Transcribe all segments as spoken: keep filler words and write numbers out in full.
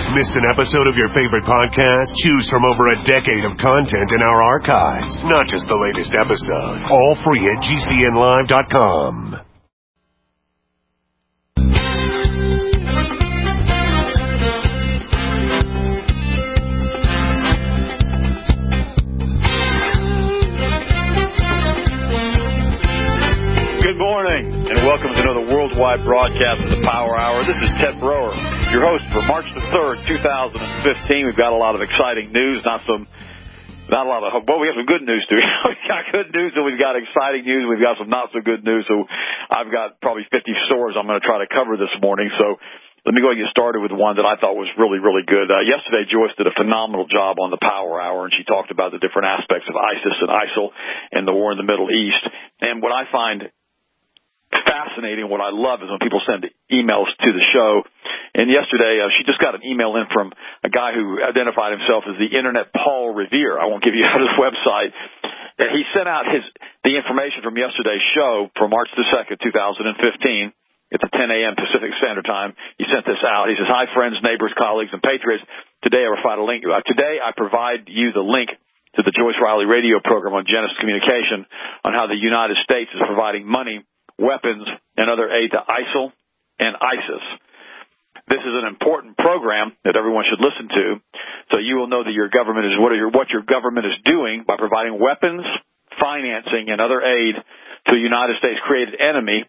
Missed an episode of your favorite podcast? Choose from over a decade of content in our archives, not just the latest episode. All free at G C N live dot com. Good morning, and welcome to another worldwide broadcast of the Power Hour. This is Ted Broer, your host for March the third, two thousand fifteen. We've got a lot of exciting news, not some, not a lot of, well, we have some good news too. We've got good news and we've got exciting news. We've got some not so good news. So I've got probably fifty stories I'm going to try to cover this morning. So let me go and get started with one that I thought was really, really good. Uh, yesterday, Joyce did a phenomenal job on the Power Hour, and she talked about the different aspects of ISIS and ISIL and the war in the Middle East. And what I find fascinating, what I love, is when people send emails to the show. And yesterday, uh, she just got an email in from a guy who identified himself as the Internet Paul Revere. I won't give you out his website. And he sent out his the information from yesterday's show for March the second, two thousand fifteen. It's at ten a.m. Pacific Standard Time. He sent this out. He says, "Hi, friends, neighbors, colleagues, and patriots. Today I provide a link. Uh, today I provide you the link to the Joyce Riley radio program on Genesis Communication on how the United States is providing money, weapons, and other aid to ISIL and ISIS. This is an important program that everyone should listen to, so you will know that your government is what, your, what your government is doing by providing weapons, financing, and other aid to a United States-created enemy,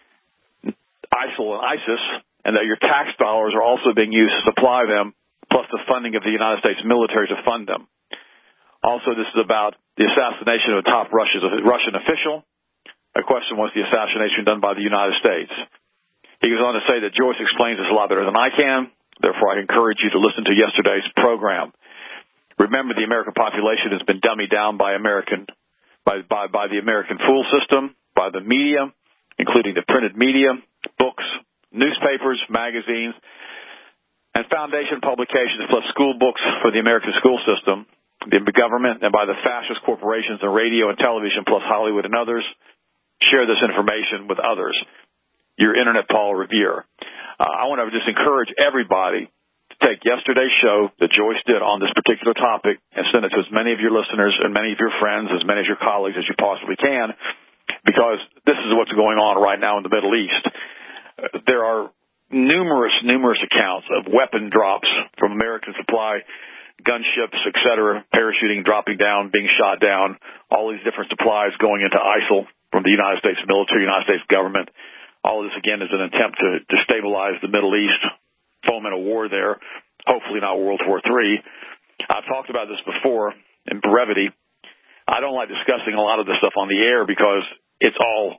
ISIL and ISIS, and that your tax dollars are also being used to supply them, plus the funding of the United States military to fund them. Also, this is about the assassination of a top Russian official. A question was the assassination done by the United States. He goes on to say that Joyce explains this a lot better than I can. Therefore, I encourage you to listen to yesterday's program. Remember, the American population has been dummied down by American, by, by, by the American fool system, by the media, including the printed media, books, newspapers, magazines, and foundation publications, plus school books for the American school system, the government, and by the fascist corporations in radio and television, plus Hollywood and others. Share this information with others. Your Internet Paul Revere. Uh, I want to just encourage everybody to take yesterday's show that Joyce did on this particular topic and send it to as many of your listeners and many of your friends, as many of your colleagues as you possibly can, because this is what's going on right now in the Middle East. Uh, there are numerous, numerous accounts of weapon drops from American supply gunships, et cetera, parachuting, dropping down, being shot down, all these different supplies going into ISIL from the United States military, United States government. All of this, again, is an attempt to destabilize the Middle East, foment a war there, hopefully not World War Three. I've talked about this before in brevity. I don't like discussing a lot of this stuff on the air because it's all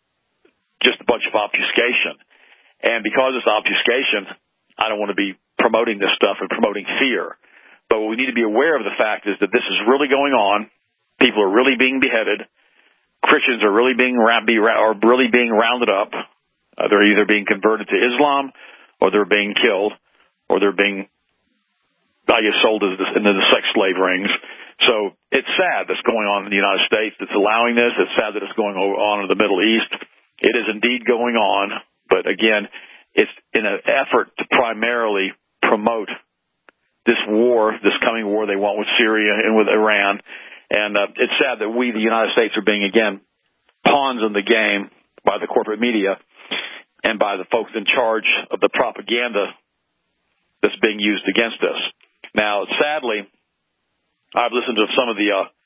just a bunch of obfuscation. And because it's obfuscation, I don't want to be promoting this stuff and promoting fear. But what we need to be aware of the fact is that this is really going on. People are really being beheaded. Christians are really being are really being rounded up. Uh, they're either being converted to Islam, or they're being killed, or they're being, I guess, sold into the, into the sex slave rings. So it's sad that's going on in the United States. It's allowing this. It's sad that it's going on in the Middle East. It is indeed going on, but again, it's in an effort to primarily promote this war, this coming war they want with Syria and with Iran. And uh, it's sad that we, the United States, are being, again, pawns in the game by the corporate media and by the folks in charge of the propaganda that's being used against us. Now, sadly, I've listened to some of the uh,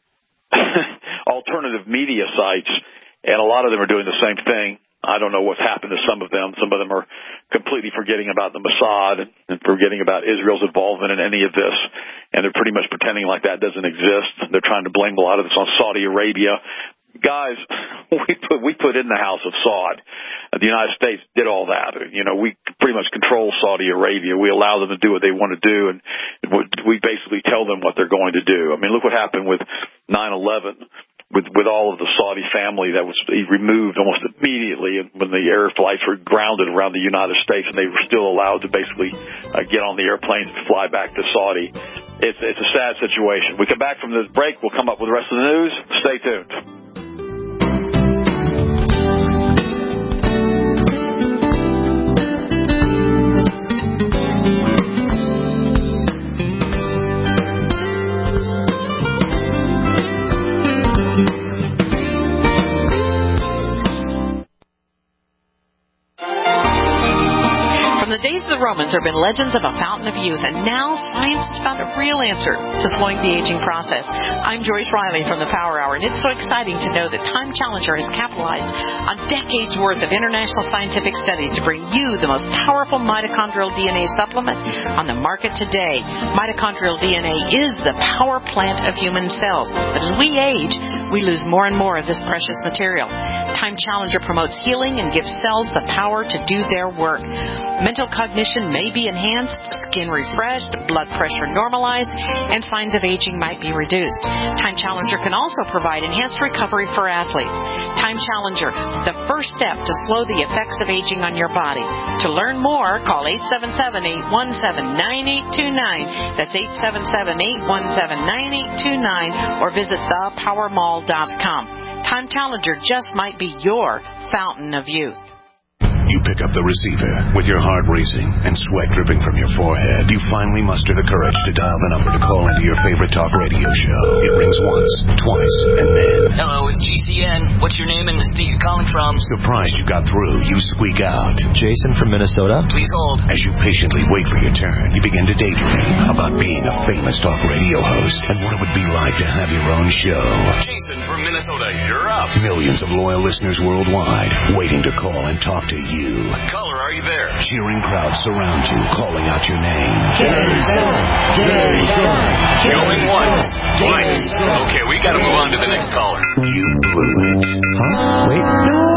alternative media sites, and a lot of them are doing the same thing. I don't know what's happened to some of them. Some of them are completely forgetting about the Mossad and forgetting about Israel's involvement in any of this, and they're pretty much pretending like that doesn't exist. They're trying to blame a lot of this on Saudi Arabia. Guys, we put we put in the house of Saud. The United States did all that. You know, we pretty much control Saudi Arabia. We allow them to do what they want to do, and we basically tell them what they're going to do. I mean, look what happened with nine eleven. With with all of the Saudi family that was removed almost immediately when the air flights were grounded around the United States, and they were still allowed to basically uh, get on the airplanes and fly back to Saudi. It's it's a sad situation. We come back from this break. We'll come up with the rest of the news. Stay tuned. Romans have been legends of a fountain of youth, and now science has found a real answer to slowing the aging process. I'm Joyce Riley from the Power Hour, and it's so exciting to know that Time Challenger has capitalized on decades worth of international scientific studies to bring you the most powerful mitochondrial D N A supplement on the market today. Mitochondrial D N A is the power plant of human cells, but as we age, we lose more and more of this precious material. Time Challenger promotes healing and gives cells the power to do their work. Mental cognition may be enhanced, skin refreshed, blood pressure normalized, and signs of aging might be reduced. Time Challenger can also provide enhanced recovery for athletes. Time Challenger, the first step to slow the effects of aging on your body. To learn more, call eight seven seven, eight one seven, nine eight two nine. That's eight seven seven, eight one seven, nine eight two nine, or visit the power mall dot com. Time Challenger just might be your fountain of youth. You pick up the receiver. With your heart racing and sweat dripping from your forehead, you finally muster the courage to dial the number to call into your favorite talk radio show. It rings once, twice, and then... Hello, it's G C N. What's your name and the state you're calling from? Surprised you got through, you squeak out. Jason from Minnesota. Please hold. As you patiently wait for your turn, you begin to daydream about being a famous talk radio host and what it would be like to have your own show. Jason from Minnesota, you're up. Millions of loyal listeners worldwide waiting to call and talk to you. Caller, are you there? Cheering crowds surround you, calling out your name. Jason! Jason! Going once, twice. Okay, we gotta move on to the next caller. You blew it. Huh? Wait,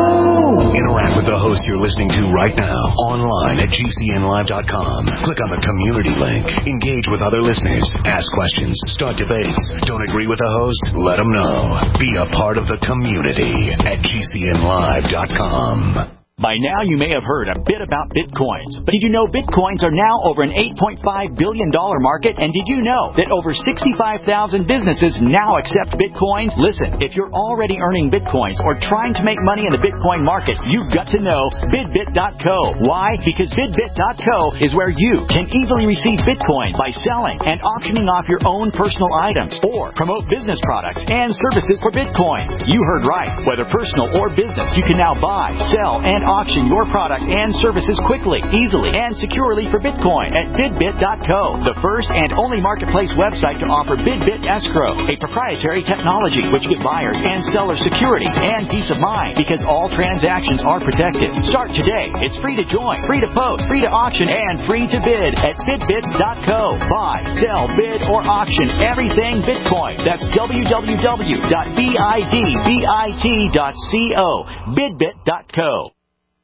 no! Interact with the host you're listening to right now, online at G C N live dot com. Click on the community link. Engage with other listeners. Ask questions. Start debates. Don't agree with the host? Let them know. Be a part of the community at G C N live dot com. By now, you may have heard a bit about Bitcoins. But did you know Bitcoins are now over an eight point five billion dollars market? And did you know that over sixty-five thousand businesses now accept Bitcoins? Listen, if you're already earning Bitcoins or trying to make money in the Bitcoin market, you've got to know Bidbit dot co. Why? Because Bidbit dot co is where you can easily receive Bitcoin by selling and auctioning off your own personal items or promote business products and services for Bitcoin. You heard right. Whether personal or business, you can now buy, sell, and auction your product and services quickly, easily, and securely for Bitcoin at Bidbit dot co, the first and only marketplace website to offer Bidbit Escrow, a proprietary technology which gives buyers and sellers security and peace of mind because all transactions are protected. Start today. It's free to join, free to post, free to auction, and free to bid at Bidbit dot co. Buy, sell, bid, or auction everything Bitcoin. That's w w w dot bidbit dot co. Bidbit dot co.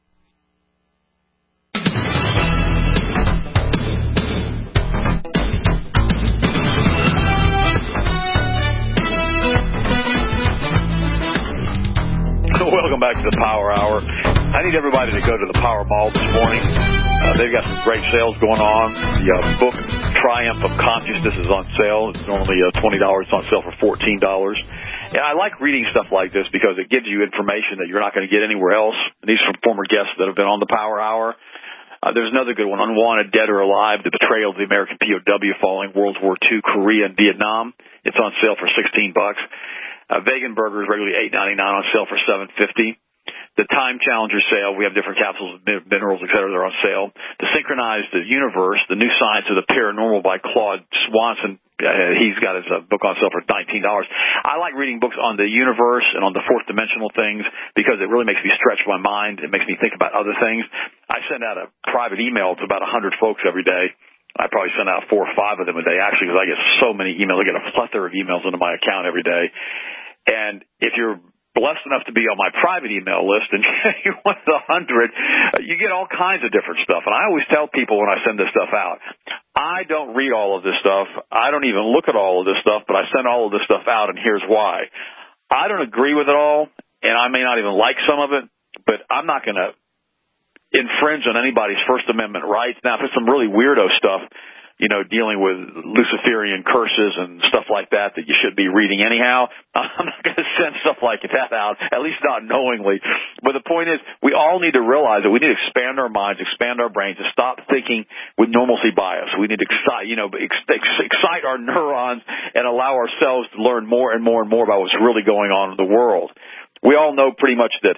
Welcome back to the Power Hour. I need everybody to go to the Power Mall this morning. Uh, they've got some great sales going on. The uh, book Triumph of Consciousness is on sale. It's normally uh, twenty dollars. It's on sale for fourteen dollars. And I like reading stuff like this because it gives you information that you're not going to get anywhere else. And these are from former guests that have been on the Power Hour. Uh, there's another good one, Unwanted, Dead or Alive, The Betrayal of the American P O W Following World War Two, Korea, and Vietnam. It's on sale for sixteen bucks. Uh, Vegan Burger is regularly eight ninety-nine, on sale for seven fifty. The Time Challenger sale, we have different capsules, minerals, et cetera, they're on sale. The Synchronized Universe, The New Science of the Paranormal by Claude Swanson, uh, he's got his uh, book on sale for nineteen dollars. I like reading books on the universe and on the fourth dimensional things because it really makes me stretch my mind. It makes me think about other things. I send out a private email to about one hundred folks every day. I probably send out four or five of them a day, actually, because I get so many emails. I get a plethora of emails into my account every day. And if you're blessed enough to be on my private email list and you're one of the hundred, you get all kinds of different stuff. And I always tell people when I send this stuff out, I don't read all of this stuff. I don't even look at all of this stuff, but I send all of this stuff out, and here's why. I don't agree with it all, and I may not even like some of it, but I'm not going to infringe on anybody's First Amendment rights. Now, if it's some really weirdo stuff, you know, dealing with Luciferian curses and stuff like that that you should be reading anyhow, I'm not going to send stuff like that out, at least not knowingly. But the point is, we all need to realize that we need to expand our minds, expand our brains, and stop thinking with normalcy bias. We need to excite, you know, excite our neurons and allow ourselves to learn more and more and more about what's really going on in the world. We all know pretty much that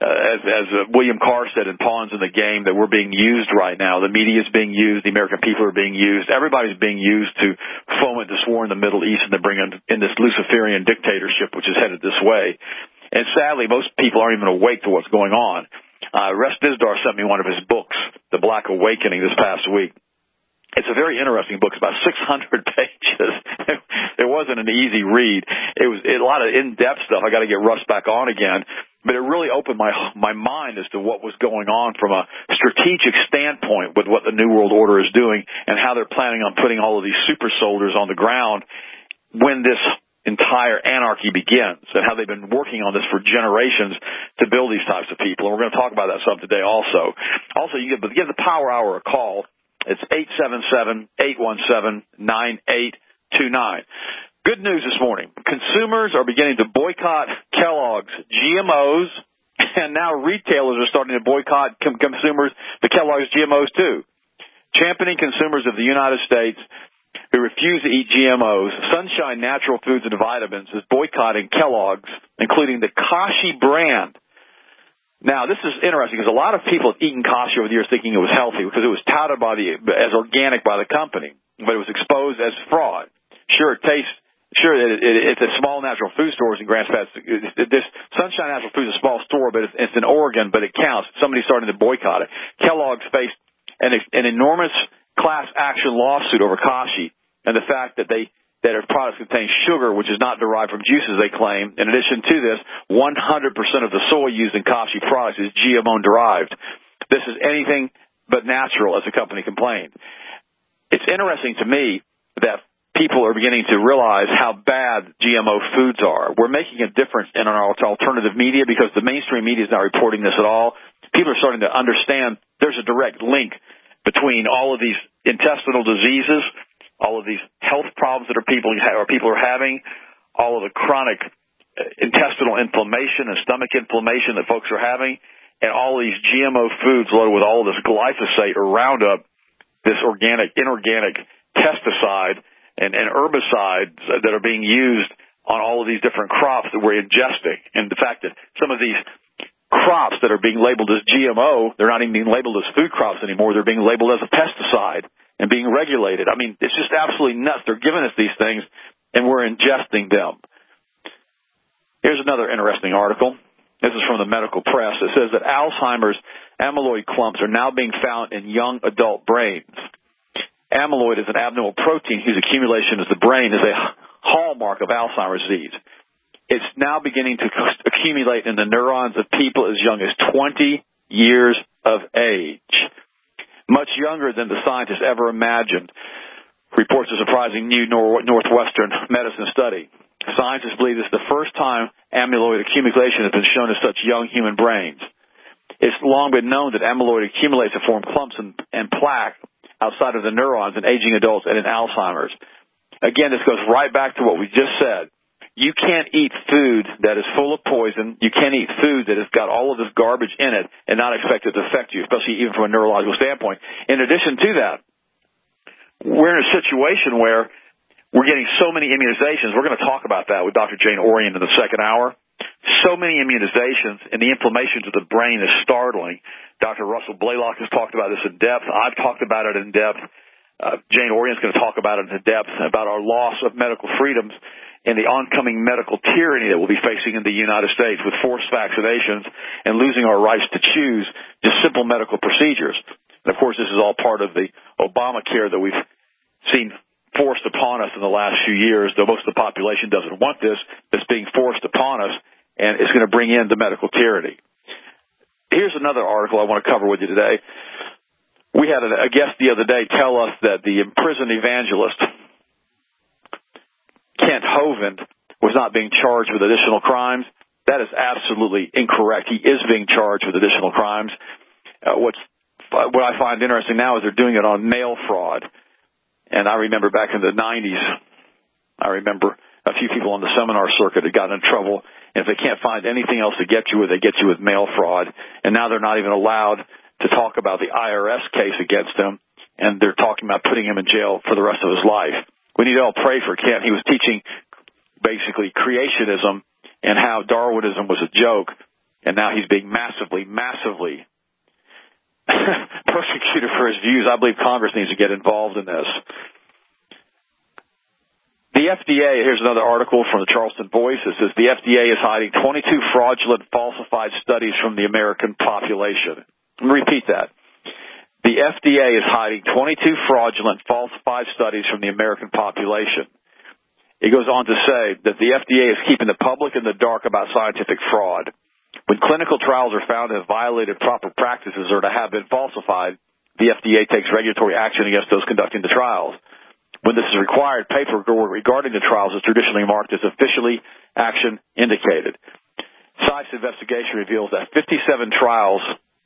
uh, as, as uh, William Carr said in Pawns in the Game, that we're being used right now. The media is being used. The American people are being used. Everybody's being used to foment this war in the Middle East and to bring in, in this Luciferian dictatorship, which is headed this way. And sadly, most people aren't even awake to what's going on. Uh, Russ Dizdar sent me one of his books, The Black Awakening, this past week. It's a very interesting book. It's about six hundred pages. It wasn't an easy read. It was a lot of in-depth stuff. I got to get Russ back on again. But it really opened my my mind as to what was going on from a strategic standpoint with what the New World Order is doing and how they're planning on putting all of these super soldiers on the ground when this entire anarchy begins, and how they've been working on this for generations to build these types of people. And we're going to talk about that some today also. Also, you give, give the Power Hour a call. It's eight seven seven, eight one seven, nine eight two nine. Good news this morning. Consumers are beginning to boycott Kellogg's G M Os, and now retailers are starting to boycott com- consumers, the Kellogg's G M Os too. Championing consumers of the United States who refuse to eat G M Os, Sunshine Natural Foods and Vitamins is boycotting Kellogg's, including the Kashi brand. Now, this is interesting because a lot of people have eaten Kashi over the years thinking it was healthy because it was touted by the, as organic by the company, but it was exposed as fraud. Sure, it tastes, sure, it, it, it's at small natural food stores in Grants Pass. This Sunshine Natural Foods is a small store, but it's, it's in Oregon, but it counts. Somebody's starting to boycott it. Kellogg's faced an, an enormous class action lawsuit over Kashi and the fact that they that their products contain sugar, which is not derived from juices, they claim. In addition to this, one hundred percent of the soy used in Kashi products is G M O derived. This is anything but natural, as the company complained. It's interesting to me that people are beginning to realize how bad G M O foods are. We're making a difference in our alternative media because the mainstream media is not reporting this at all. People are starting to understand there's a direct link between all of these intestinal diseases, all of these health problems that are people or people are having, all of the chronic intestinal inflammation and stomach inflammation that folks are having, and all of these G M O foods loaded with all of this glyphosate or Roundup, this organic, inorganic pesticide and, and herbicides that are being used on all of these different crops that we're ingesting. And the fact that some of these crops that are being labeled as G M O, they're not even being labeled as food crops anymore. They're being labeled as a pesticide and being regulated. I mean, it's just absolutely nuts. They're giving us these things, and we're ingesting them. Here's another interesting article. This is from the medical press. It says that Alzheimer's amyloid clumps are now being found in young adult brains. Amyloid is an abnormal protein whose accumulation in the brain is a hallmark of Alzheimer's disease. It's now beginning to accumulate in the neurons of people as young as twenty years of age. Much younger than the scientists ever imagined, reports a surprising new Northwestern medicine study. Scientists believe this is the first time amyloid accumulation has been shown in such young human brains. It's long been known that amyloid accumulates to form clumps and, and plaque outside of the neurons in aging adults and in Alzheimer's. Again, this goes right back to what we just said. You can't eat food that is full of poison. You can't eat food that has got all of this garbage in it and not expect it to affect you, especially even from a neurological standpoint. In addition to that, we're in a situation where we're getting so many immunizations. We're going to talk about that with Doctor Jane Orient in the second hour. So many immunizations, and the inflammation to the brain is startling. Doctor Russell Blaylock has talked about this in depth. I've talked about it in depth. Uh, Jane Orient's going to talk about it in depth, about our loss of medical freedoms and the oncoming medical tyranny that we'll be facing in the United States with forced vaccinations and losing our rights to choose just simple medical procedures. And, of course, this is all part of the Obamacare that we've seen forced upon us in the last few years, though most of the population doesn't want this. It's being forced upon us, and it's going to bring in the medical tyranny. Here's another article I want to cover with you today. We had a guest the other day tell us that the imprisoned evangelist, Kent Hovind, was not being charged with additional crimes. That is absolutely incorrect. He is being charged with additional crimes. Uh, what's, what I find interesting now is they're doing it on mail fraud. And I remember back in the nineties, I remember a few people on the seminar circuit had gotten in trouble. And if they can't find anything else to get you with, they get you with mail fraud. And now they're not even allowed to talk about the I R S case against him. And they're talking about putting him in jail for the rest of his life. We need to all pray for Kent. He was teaching basically creationism and how Darwinism was a joke. and now he's being massively, massively persecuted for his views. I believe Congress needs to get involved in this. The F D A, here's another article from the Charleston Voice. It says the F D A is hiding twenty-two fraudulent falsified studies from the American population. Let me repeat that. The F D A is hiding twenty-two fraudulent falsified studies from the American population. It goes on to say that the F D A is keeping the public in the dark about scientific fraud. When clinical trials are found to have violated proper practices or to have been falsified, the F D A takes regulatory action against those conducting the trials. When this is required, paperwork regarding the trials is traditionally marked as officially action indicated. Science investigation reveals that fifty-seven trials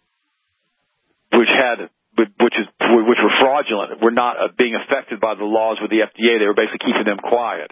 which had which is which were fraudulent were not being affected by the laws with the F D A. They were basically keeping them quiet.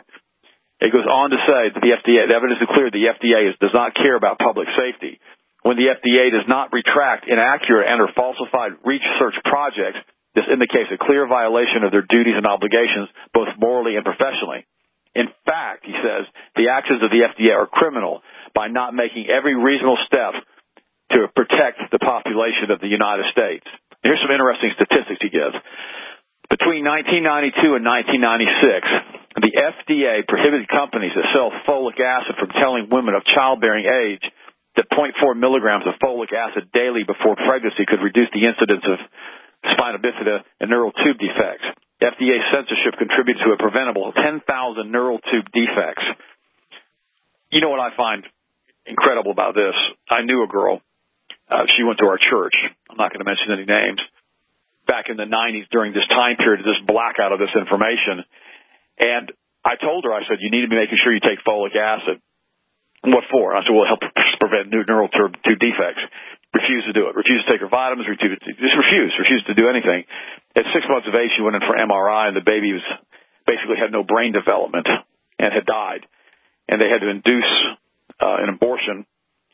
It goes on to say that the F D A, the evidence is clear, the F D A is, does not care about public safety. When the F D A does not retract inaccurate and or falsified research projects, this indicates a clear violation of their duties and obligations, both morally and professionally. In fact, he says, the actions of the F D A are criminal by not making every reasonable step to protect the population of the United States. Here's some interesting statistics he gives. Between nineteen ninety-two and nineteen ninety-six, the F D A prohibited companies that sell folic acid from telling women of childbearing age that zero point four milligrams of folic acid daily before pregnancy could reduce the incidence of spina bifida and neural tube defects. F D A censorship contributes to a preventable ten thousand neural tube defects. You know what I find incredible about this? I knew a girl. Uh, she went to our church. I'm not going to mention any names. Back in the nineties, during this time period, this blackout of this information. And I told her, I said, you need to be making sure you take folic acid. What for? I said, well, it'll help prevent neural tube defects. Refused to do it. Refused to take her vitamins. Refused, just refused. Refused to do anything. At six months of age, she went in for M R I, and the baby was basically had no brain development and had died. And they had to induce uh, an abortion.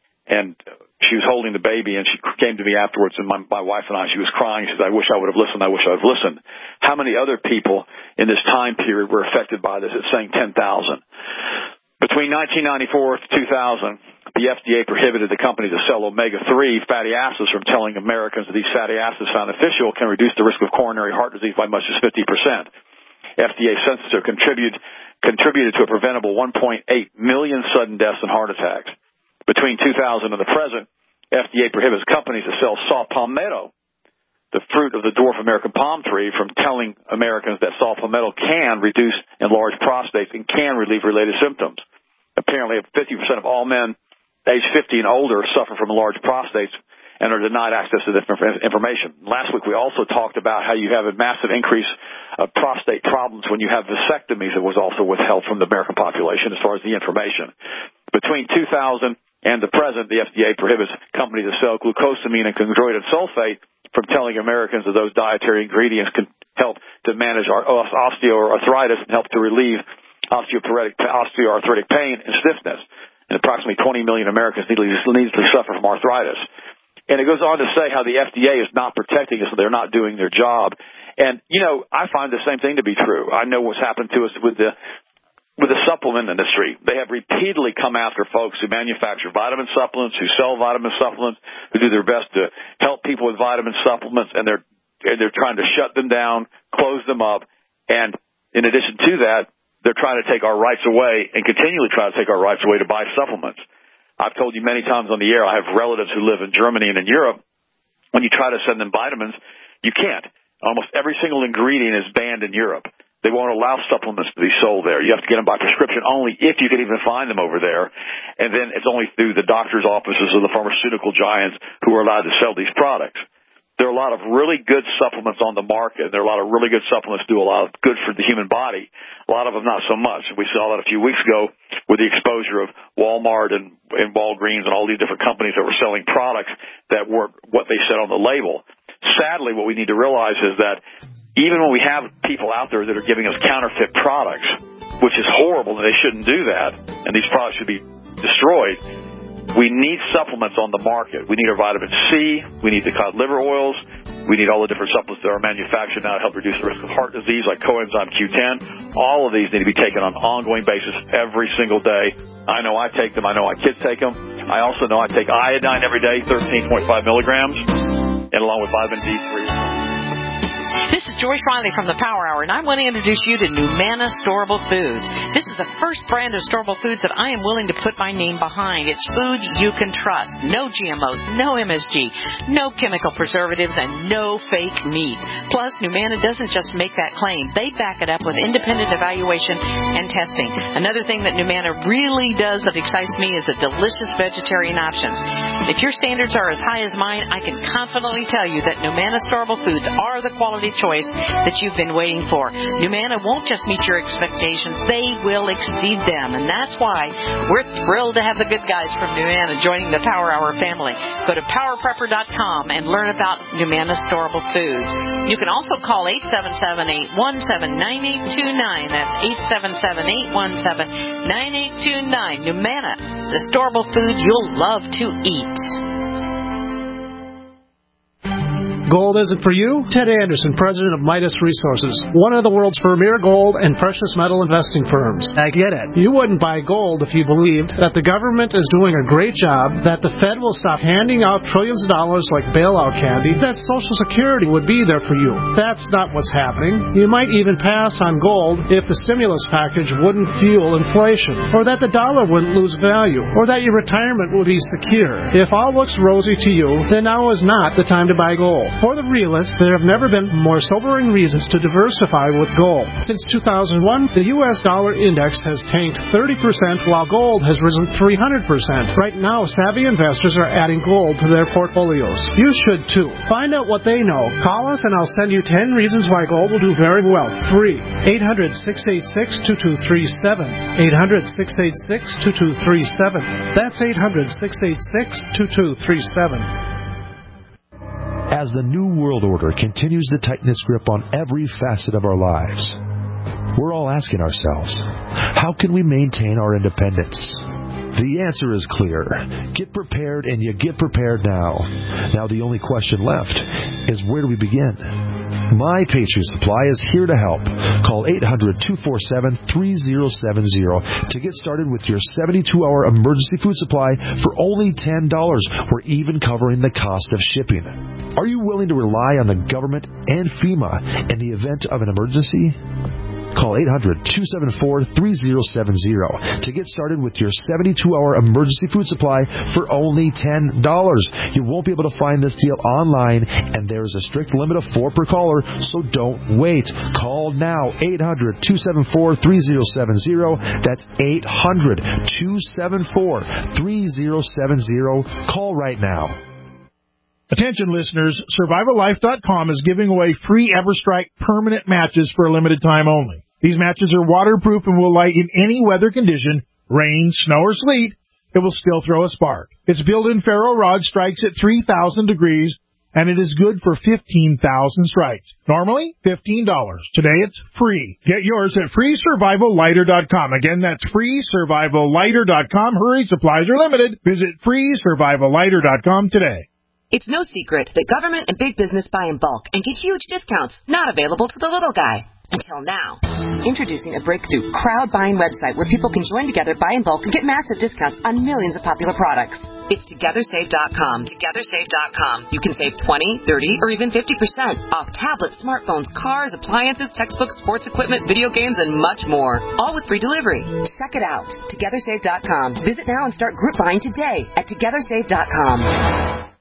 And she was holding the baby, and she came to me afterwards, and my, my wife and I, she was crying. She said, I wish I would have listened. I wish I would have listened. How many other people in this time period were affected by this? It's saying ten thousand. Between nineteen ninety-four to two thousand, the F D A prohibited the company to sell omega three fatty acids from telling Americans that these fatty acids found official can reduce the risk of coronary heart disease by much as fifty percent. F D A censorship contributed, contributed to a preventable one point eight million sudden deaths and heart attacks. Between two thousand and the present, F D A prohibits companies to sell saw palmetto, the fruit of the dwarf American palm tree, from telling Americans that saw palmetto can reduce enlarged prostates and can relieve related symptoms. Apparently, fifty percent of all men age fifty and older suffer from enlarged prostates and are denied access to this information. Last week, we also talked about how you have a massive increase of prostate problems when you have vasectomies that was also withheld from the American population as far as the information. Between two thousand and the present, the F D A prohibits companies to sell glucosamine and chondroitin sulfate from telling Americans that those dietary ingredients can help to manage our osteoarthritis and help to relieve osteoporotic, osteoarthritic pain and stiffness. And approximately twenty million Americans needlessly suffer from arthritis. And it goes on to say how the F D A is not protecting us, they're not doing their job. And, you know, I find the same thing to be true. I know what's happened to us with the with the supplement industry. They have repeatedly come after folks who manufacture vitamin supplements, who sell vitamin supplements, who do their best to help people with vitamin supplements, and they're and they're trying to shut them down, close them up. And in addition to that, they're trying to take our rights away and continually try to take our rights away to buy supplements. I've told you many times on the air, I have relatives who live in Germany and in Europe. When you try to send them vitamins, you can't. Almost every single ingredient is banned in Europe. They won't allow supplements to be sold there. You have to get them by prescription only if you can even find them over there. And then it's only through the doctor's offices or the pharmaceutical giants who are allowed to sell these products. There are a lot of really good supplements on the market. There are a lot of really good supplements that do a lot of good for the human body. A lot of them not so much. We saw that a few weeks ago with the exposure of Walmart and, and Walgreens and all these different companies that were selling products that weren't what they said on the label. Sadly, what we need to realize is that even when we have people out there that are giving us counterfeit products, which is horrible and they shouldn't do that, and these products should be destroyed, we need supplements on the market. We need our vitamin C. We need the cod liver oils. We need all the different supplements that are manufactured now to help reduce the risk of heart disease, like coenzyme Q ten. All of these need to be taken on an ongoing basis every single day. I know I take them. I know my kids take them. I also know I take iodine every day, thirteen point five milligrams, and along with vitamin D three. This is Joyce Riley from the Power Hour, and I want to introduce you to Numana Storable Foods. This is the first brand of storable foods that I am willing to put my name behind. It's food you can trust. No G M Os, no M S G, no chemical preservatives, and no fake meat. Plus, Numana doesn't just make that claim. They back it up with independent evaluation and testing. Another thing that Numana really does that excites me is the delicious vegetarian options. If your standards are as high as mine, I can confidently tell you that Numana Storable Foods are the quality choice that you've been waiting for. Numana won't just meet your expectations, they will exceed them. And that's why we're thrilled to have the good guys from Numana joining the Power Hour family. Go to power prepper dot com and learn about Numana Storable Foods. You can also call eight seven seven, eight one seven, nine eight two nine. That's eight seven seven, eight one seven, nine eight two nine. Numana, the storable food you'll love to eat. Gold isn't for you? Ted Anderson, president of Midas Resources, one of the world's premier gold and precious metal investing firms. I get it. You wouldn't buy gold if you believed that the government is doing a great job, that the Fed will stop handing out trillions of dollars like bailout candy, that Social Security would be there for you. That's not what's happening. You might even pass on gold if the stimulus package wouldn't fuel inflation, or that the dollar wouldn't lose value, or that your retirement would be secure. If all looks rosy to you, then now is not the time to buy gold. For the realist, there have never been more sobering reasons to diversify with gold. Since two thousand one, the U S dollar index has tanked thirty percent while gold has risen three hundred percent. Right now, savvy investors are adding gold to their portfolios. You should too. Find out what they know. Call us and I'll send you ten reasons why gold will do very well. Free. eight hundred, six eight six, two two three seven. eight hundred, six eight six, two two three seven. That's eight hundred, six eight six, two two three seven. As the New World Order continues to tighten its grip on every facet of our lives, we're all asking ourselves, how can we maintain our independence? The answer is clear. Get prepared, and you get prepared now. Now the only question left is, where do we begin? My Patriot Supply is here to help. Call eight hundred, two four seven, three zero seven zero to get started with your seventy-two hour emergency food supply for only ten dollars. We're even covering the cost of shipping. Are you willing to rely on the government and FEMA in the event of an emergency? Call eight hundred, two seven four, three zero seven zero to get started with your seventy-two hour emergency food supply for only ten dollars. You won't be able to find this deal online, and there is a strict limit of four per caller, so don't wait. Call now, eight hundred, two seven four, three zero seven zero. That's eight hundred, two seven four, three zero seven zero. Call right now. Attention listeners, Survival Life dot com is giving away free EverStrike permanent matches for a limited time only. These matches are waterproof and will light in any weather condition, rain, snow, or sleet. It will still throw a spark. Its built-in ferro rod strikes at three thousand degrees, and it is good for fifteen thousand strikes. Normally, fifteen dollars. Today, it's free. Get yours at free survival lighter dot com. Again, that's free survival lighter dot com. Hurry, supplies are limited. Visit free survival lighter dot com today. It's no secret that government and big business buy in bulk and get huge discounts not available to the little guy. Until now. Introducing a breakthrough crowd buying website where people can join together, buy in bulk, and get massive discounts on millions of popular products. It's together save dot com. together save dot com. You can save twenty, thirty, or even fifty percent off tablets, smartphones, cars, appliances, textbooks, sports equipment, video games, and much more. All with free delivery. Check it out. together save dot com. Visit now and start group buying today at together save dot com.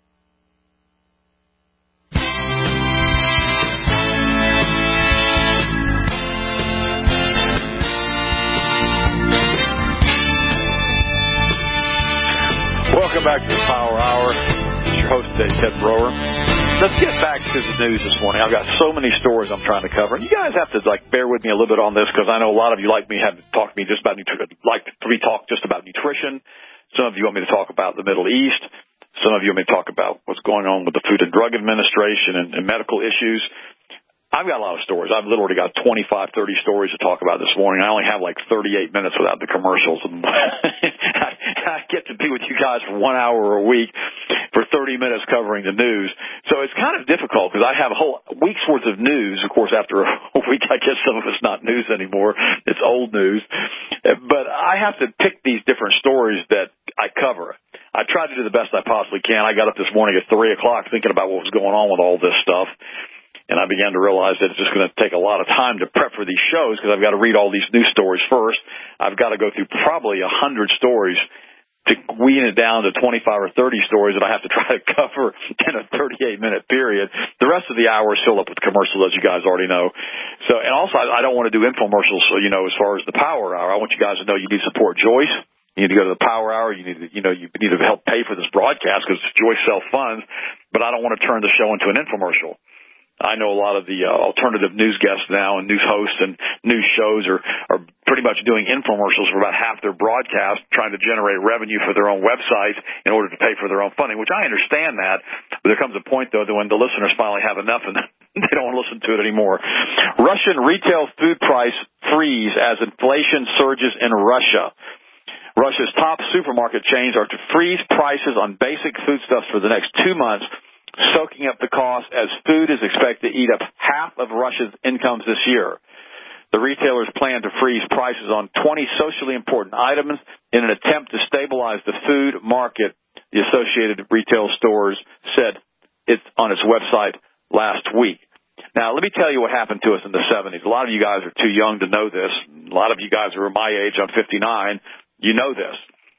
Welcome back to the Power Hour. It's your host today, Ted Brower. Let's get back to the news this morning. I've got so many stories I'm trying to cover. And you guys have to like bear with me a little bit on this because I know a lot of you like me have to talk to me just about nutrition, like to be talk just about nutrition. Some of you want me to talk about the Middle East. Some of you want me to talk about what's going on with the Food and Drug Administration and, and medical issues. I've got a lot of stories. I've literally got twenty-five, thirty stories to talk about this morning. I only have like thirty-eight minutes without the commercials. And I get to be with you guys for one hour a week for thirty minutes covering the news. So it's kind of difficult because I have a whole week's worth of news. Of course, after a week, I guess some of it's not news anymore. It's old news. But I have to pick these different stories that I cover. I tried to do the best I possibly can. I got up this morning at three o'clock thinking about what was going on with all this stuff. And I began to realize that it's just going to take a lot of time to prep for these shows because I've got to read all these news stories first. I've got to go through probably a hundred stories to wean it down to twenty-five or thirty stories that I have to try to cover in a thirty-eight minute period. The rest of the hour is filled up with commercials, as you guys already know. So, and also I, I don't want to do infomercials, so, you know, as far as the Power Hour. I want you guys to know you need to support Joyce. You need to go to the Power Hour. You need to, you know, you need to help pay for this broadcast because Joyce self-funds, but I don't want to turn the show into an infomercial. I know a lot of the uh, alternative news guests now and news hosts and news shows are, are pretty much doing infomercials for about half their broadcast, trying to generate revenue for their own websites in order to pay for their own funding, which I understand that. But there comes a point, though, that when the listeners finally have enough and they don't want to listen to it anymore. Russian retail food price freeze as inflation surges in Russia. Russia's top supermarket chains are to freeze prices on basic foodstuffs for the next two months, soaking up the cost as food is expected to eat up half of Russia's incomes this year. The retailers plan to freeze prices on twenty socially important items in an attempt to stabilize the food market, the Associated Retail Stores said it's on its website last week. Now, let me tell you what happened to us in the seventies. A lot of you guys are too young to know this. A lot of you guys who are my age, I'm fifty-nine, you know this.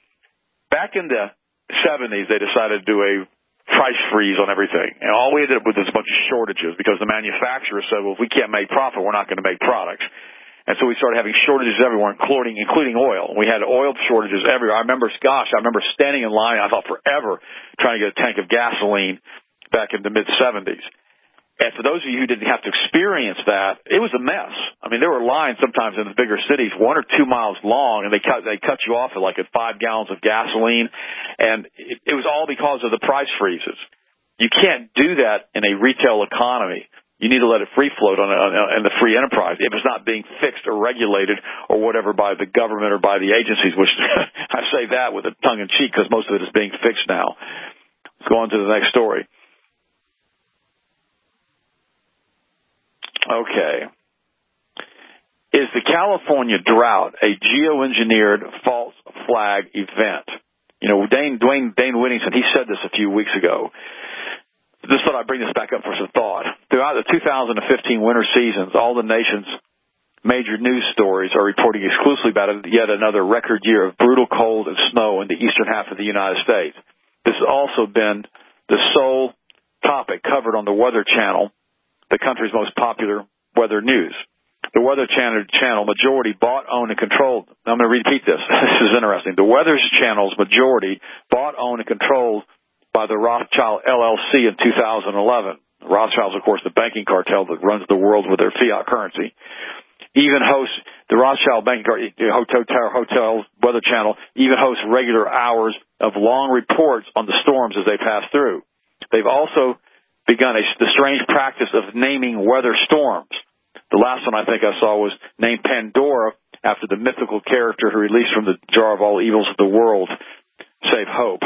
Back in the seventies, they decided to do a price freeze on everything. And all we ended up with is a bunch of shortages because the manufacturers said, well, if we can't make profit, we're not going to make products. And so we started having shortages everywhere, including including oil. We had oil shortages everywhere. I remember, gosh, I remember standing in line, I thought forever, trying to get a tank of gasoline back in the mid-seventies. And for those of you who didn't have to experience that, it was a mess. I mean, there were lines sometimes in the bigger cities, one or two miles long, and they cut they cut you off at like at five gallons of gasoline, and it, it was all because of the price freezes. You can't do that in a retail economy. You need to let it free float on, on, on the free enterprise if it's not being fixed or regulated or whatever by the government or by the agencies, which I say that with a tongue in cheek because most of it is being fixed now. Let's go on to the next story. Okay. Is the California drought a geoengineered false flag event? You know, Dane, Dwayne, Dane Whittington, he said this a few weeks ago. Just thought I'd bring this back up for some thought. Throughout the two thousand fifteen winter seasons, all the nation's major news stories are reporting exclusively about yet another record year of brutal cold and snow in the eastern half of the United States. This has also been the sole topic covered on the Weather Channel, the country's most popular weather news. The Weather Channel, channel majority bought, owned, and controlled. I'm going to repeat this. This is interesting. The Weather Channel's majority bought, owned, and controlled by the Rothschild L L C in two thousand eleven. Rothschild's, of course, the banking cartel that runs the world with their fiat currency. Even hosts, the Rothschild banking hotel, hotel Weather Channel even hosts regular hours of long reports on the storms as they pass through. They've also begun a, the strange practice of naming weather storms. The last one I think I saw was named Pandora after the mythical character who released from the jar of all evils of the world, save hope.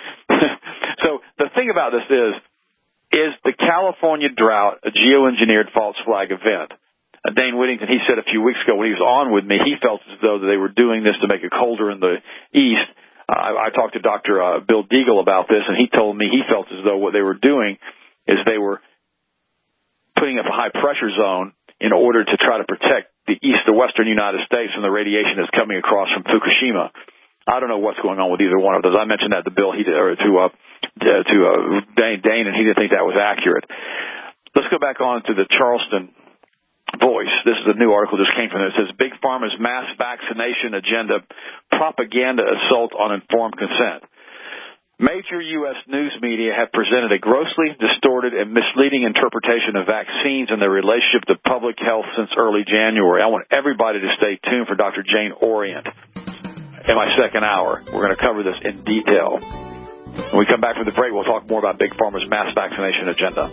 So the thing about this is, is the California drought a geoengineered false flag event? Uh, Dane Whittington, he said a few weeks ago when he was on with me, he felt as though they were doing this to make it colder in the east. Uh, I, I talked to Doctor Uh, Bill Deagle about this, and he told me he felt as though what they were doing is they were putting up a high-pressure zone in order to try to protect the east, the western United States from the radiation that's coming across from Fukushima. I don't know what's going on with either one of those. I mentioned that to Bill, he did, or to uh, to uh, Dane, Dane, and he didn't think that was accurate. Let's go back on to the Charleston Voice. This is a new article that just came from there. It says, Big Pharma's mass vaccination agenda, propaganda assault on informed consent. Major U S news media have presented a grossly distorted and misleading interpretation of vaccines and their relationship to public health since early January. I want everybody to stay tuned for Doctor Jane Orient in my second hour. We're going to cover this in detail. When we come back from the break, we'll talk more about Big Pharma's mass vaccination agenda.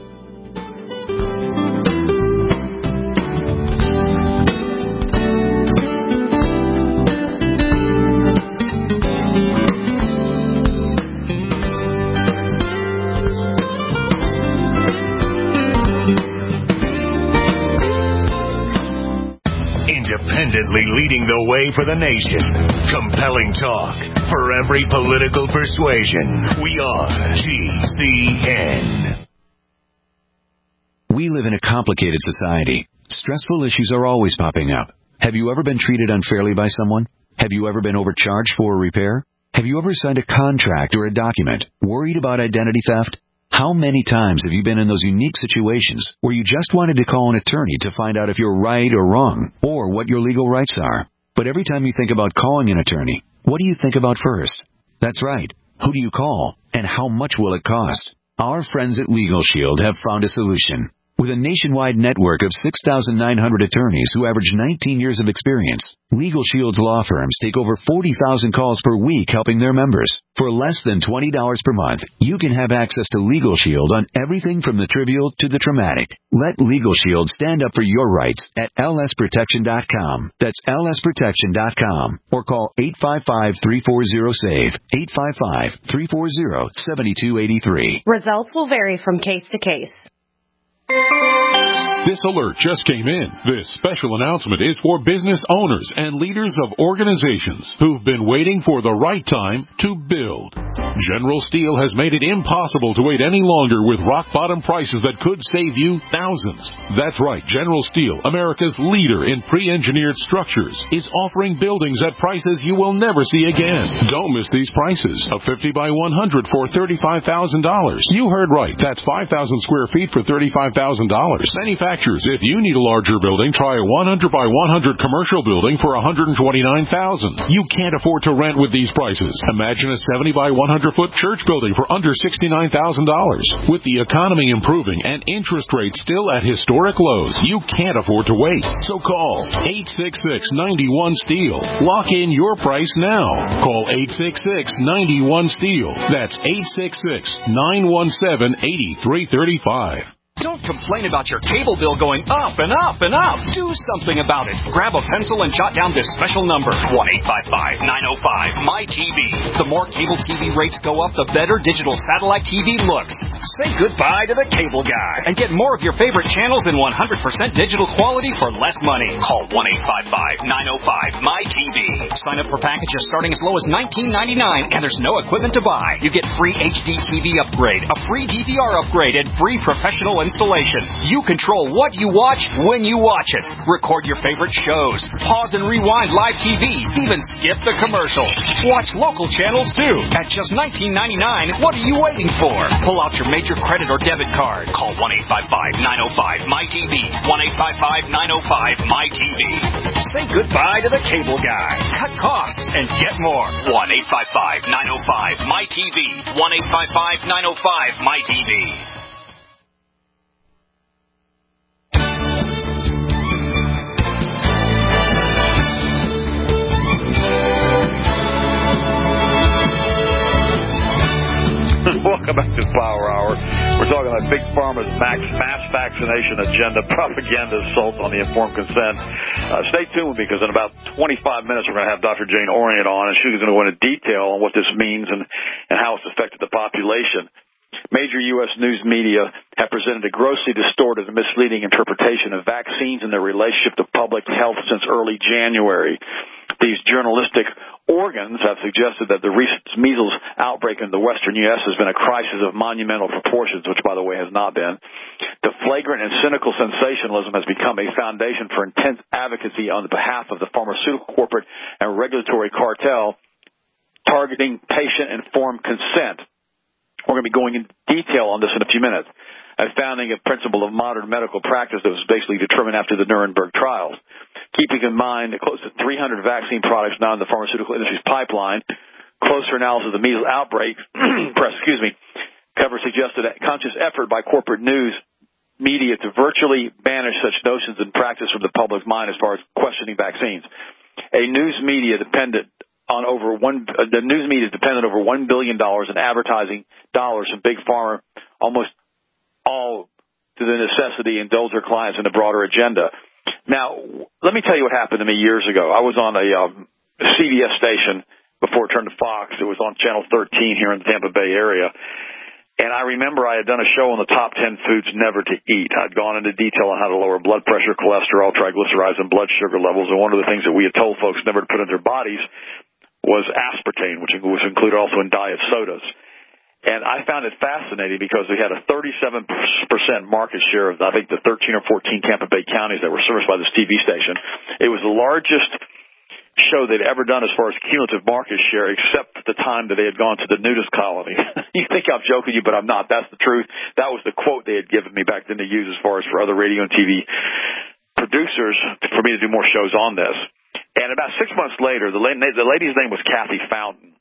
Independently leading the way for the nation. Compelling talk for every political persuasion. We are G C N. We live in a complicated society. Stressful issues are always popping up. Have you ever been treated unfairly by someone? Have you ever been overcharged for a repair? Have you ever signed a contract or a document worried about identity theft? How many times have you been in those unique situations where you just wanted to call an attorney to find out if you're right or wrong, or what your legal rights are? But every time you think about calling an attorney, what do you think about first? That's right. Who do you call, and how much will it cost? Our friends at Legal Shield have found a solution. With a nationwide network of six thousand nine hundred attorneys who average nineteen years of experience, Legal Shield's law firms take over forty thousand calls per week helping their members. For less than twenty dollars per month, you can have access to Legal Shield on everything from the trivial to the traumatic. Let Legal Shield stand up for your rights at L S protection dot com. That's L S protection dot com. Or call eight five five, three four zero, S A V E, eight five five, three four zero, seven two eight three. Results will vary from case to case. This alert just came in. This special announcement is for business owners and leaders of organizations who've been waiting for the right time to build. General Steel has made it impossible to wait any longer with rock-bottom prices that could save you thousands. That's right. General Steel, America's leader in pre-engineered structures, is offering buildings at prices you will never see again. Don't miss these prices. A fifty by one hundred for thirty-five thousand dollars. You heard right. That's five thousand square feet for thirty-five thousand dollars. Manufactured If you need a larger building, try a one hundred by one hundred commercial building for one hundred twenty-nine thousand dollars. You can't afford to rent with these prices. Imagine a seventy by one hundred foot church building for under sixty-nine thousand dollars. With the economy improving and interest rates still at historic lows, you can't afford to wait. So call eight six six, nine one, S T E E L. Lock in your price now. Call eight six six, nine one, S T E E L. That's eight six six, nine one seven, eight three three five. Don't complain about your cable bill going up and up and up. Do something about it. Grab a pencil and jot down this special number, one eight five five, nine oh five, M Y T V. The more cable T V rates go up, the better digital satellite T V looks. Say goodbye to the cable guy and get more of your favorite channels in one hundred percent digital quality for less money. Call one eight five five, nine oh five, M Y T V. Sign up for packages starting as low as nineteen ninety-nine, and there's no equipment to buy. You get free H D T V upgrade, a free D V R upgrade, and free professional installation. You control what you watch when you watch it. Record your favorite shows. Pause and rewind live T V. Even skip the commercials. Watch local channels too. At just nineteen ninety-nine, what are you waiting for? Pull out your major credit or debit card. Call one eight five five, nine oh five, M Y T V. one eight five five, nine oh five, M Y T V. Say goodbye to the cable guy. Cut costs and get more. one eight five five, nine oh five, M Y T V. one eight five five, nine oh five, M Y T V. Welcome back to the Power Hour. We're talking about Big Pharma's max mass vaccination agenda, propaganda, assault on the informed consent. Uh, stay tuned because in about twenty-five minutes we're going to have Doctor Jane Orient on, and she's going to go into detail on what this means and, and how it's affected the population. Major U S news media have presented a grossly distorted and misleading interpretation of vaccines and their relationship to public health since early January. These journalistic organs have suggested that the recent measles outbreak in the western U S has been a crisis of monumental proportions, which, by the way, has not been. The flagrant and cynical sensationalism has become a foundation for intense advocacy on behalf of the pharmaceutical corporate and regulatory cartel targeting patient-informed consent. We're going to be going into detail on this in a few minutes. A founding a principle of modern medical practice that was basically determined after the Nuremberg trials. Keeping in mind that close to three hundred vaccine products now in the pharmaceutical industry's pipeline, closer analysis of the measles outbreak, press, excuse me, cover suggested a conscious effort by corporate news media to virtually banish such notions and practice from the public mind as far as questioning vaccines. A news media dependent on over one, uh, the news media is dependent over one billion dollars in advertising dollars from Big Pharma, almost all to the necessity to indulge their clients in a broader agenda. Now, let me tell you what happened to me years ago. I was on a um, C B S station before it turned to Fox. It was on Channel thirteen here in the Tampa Bay area. And I remember I had done a show on the top ten foods never to eat. I'd gone into detail on how to lower blood pressure, cholesterol, triglycerides, and blood sugar levels. And one of the things that we had told folks never to put in their bodies was aspartame, which was included also in diet sodas. And I found it fascinating because we had a thirty-seven percent market share of, I think, the thirteen or fourteen Tampa Bay counties that were serviced by this T V station. It was the largest show they'd ever done as far as cumulative market share, except at the time that they had gone to the nudist colony. You think I'm joking you, but I'm not. That's the truth. That was the quote they had given me back then to use as far as for other radio and T V producers for me to do more shows on this. And about six months later, the, la- the lady's name was Kathy Fountain,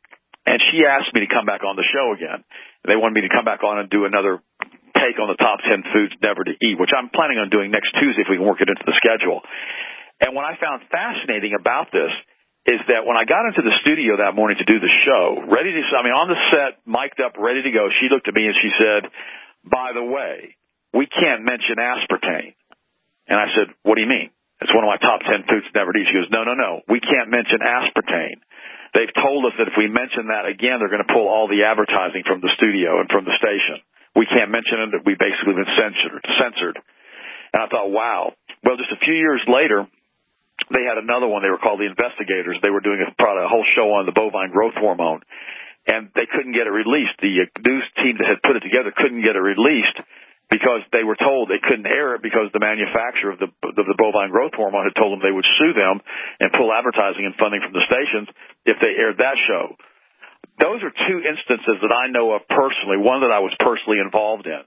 and she asked me to come back on the show again. They wanted me to come back on and do another take on the top ten foods never to eat, which I'm planning on doing next Tuesday if we can work it into the schedule. And what I found fascinating about this is that when I got into the studio that morning to do the show, ready to, I mean, on the set, mic'd up, ready to go, she looked at me and she said, by the way, we can't mention aspartame. And I said, what do you mean? It's one of my top ten foods never to eat. She goes, no, no, no, we can't mention aspartame. They've told us that if we mention that again, they're going to pull all the advertising from the studio and from the station. We can't mention it. We basically been censored. censored. And I thought, wow. Well, just a few years later, they had another one. They were called The Investigators. They were doing a, a whole show on the bovine growth hormone, and they couldn't get it released. The news team that had put it together couldn't get it released because they were told they couldn't air it because the manufacturer of the, of the bovine growth hormone had told them they would sue them and pull advertising and funding from the stations if they aired that show. Those are two instances that I know of personally, one that I was personally involved in.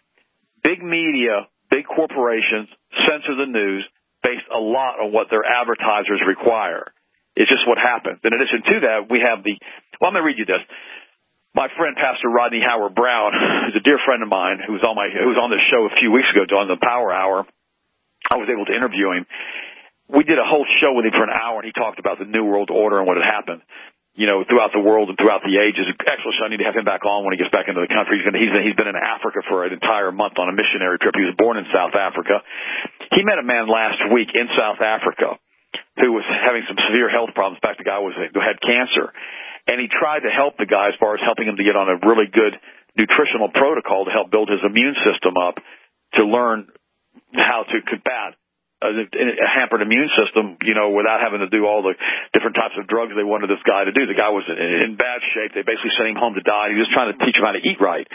Big media, big corporations censor the news based a lot on what their advertisers require. It's just what happens. In addition to that, we have the, well, I'm going to read you this. My friend, Pastor Rodney Howard-Brown, who's a dear friend of mine, who was on my, who was on this show a few weeks ago on the Power Hour. I was able to interview him. We did a whole show with him for an hour, and he talked about the New World Order and what had happened, you know, throughout the world and throughout the ages. Actually, I need to have him back on when he gets back into the country. He's, gonna, he's, he's been in Africa for an entire month on a missionary trip. He was born in South Africa. He met a man last week in South Africa who was having some severe health problems. In fact, the guy was who had cancer. And he tried to help the guy as far as helping him to get on a really good nutritional protocol to help build his immune system up to learn how to combat a, a hampered immune system, you know, without having to do all the different types of drugs they wanted this guy to do. The guy was in bad shape. They basically sent him home to die. He was trying to teach him how to eat right.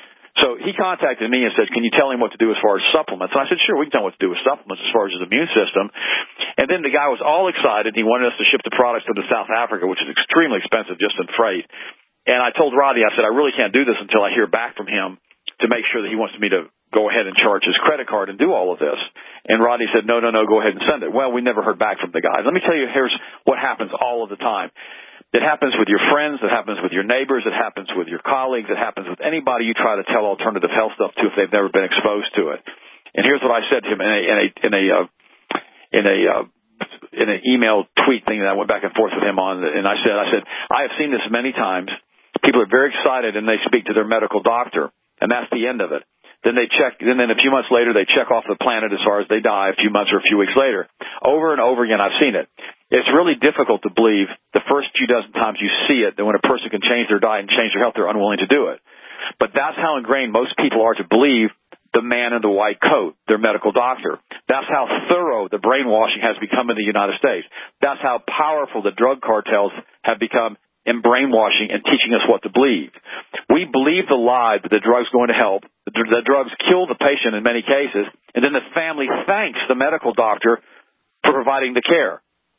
So he contacted me and said, can you tell him what to do as far as supplements? And I said, sure, we can tell him what to do with supplements as far as his immune system. And then the guy was all excited. He wanted us to ship the products to South Africa, which is extremely expensive just in freight. And I told Rodney, I said, I really can't do this until I hear back from him to make sure that he wants me to go ahead and charge his credit card and do all of this. And Rodney said, no, no, no, go ahead and send it. Well, we never heard back from the guy. Let me tell you, here's what happens all of the time. It happens with your friends. It happens with your neighbors. It happens with your colleagues. It happens with anybody you try to tell alternative health stuff to if they've never been exposed to it. And here's what I said to him in a in a in a uh, in a uh, in an email tweet thing that I went back and forth with him on. And I said, I said, I have seen this many times. People are very excited and they speak to their medical doctor, and that's the end of it. Then they check, and then a few months later, they check off the planet as far as they die a few months or a few weeks later. Over and over again, I've seen it. It's really difficult to believe the first few dozen times you see it that when a person can change their diet and change their health, they're unwilling to do it. But that's how ingrained most people are to believe the man in the white coat, their medical doctor. That's how thorough the brainwashing has become in the United States. That's how powerful the drug cartels have become in brainwashing and teaching us what to believe. We believe the lie that the drug's going to help. The, the drugs kill the patient in many cases, and then the family thanks the medical doctor for providing the care.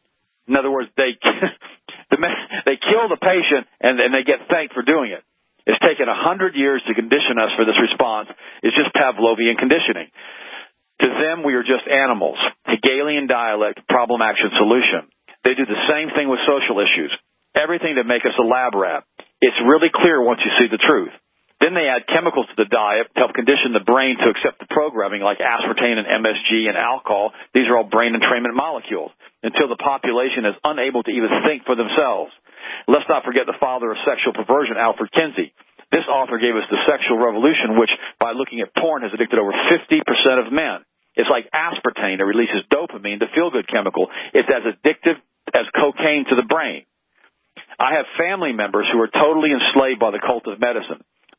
In other words, they the, they kill the patient, and, and they get thanked for doing it. It's taken a hundred years to condition us for this response. It's just Pavlovian conditioning. To them, we are just animals. Hegelian dialect, problem, action, solution. They do the same thing with social issues. Everything to make us a lab rat. It's really clear once you see the truth. Then they add chemicals to the diet to help condition the brain to accept the programming like aspartame and M S G and alcohol. These are all brain entrainment molecules until the population is unable to even think for themselves. Let's not forget the father of sexual perversion, Alfred Kinsey. This author gave us the sexual revolution, which, by looking at porn, has addicted over fifty percent of men. It's like aspartame that releases dopamine, the feel-good chemical. It's as addictive as cocaine to the brain. I have family members who are totally enslaved by the cult of medicine.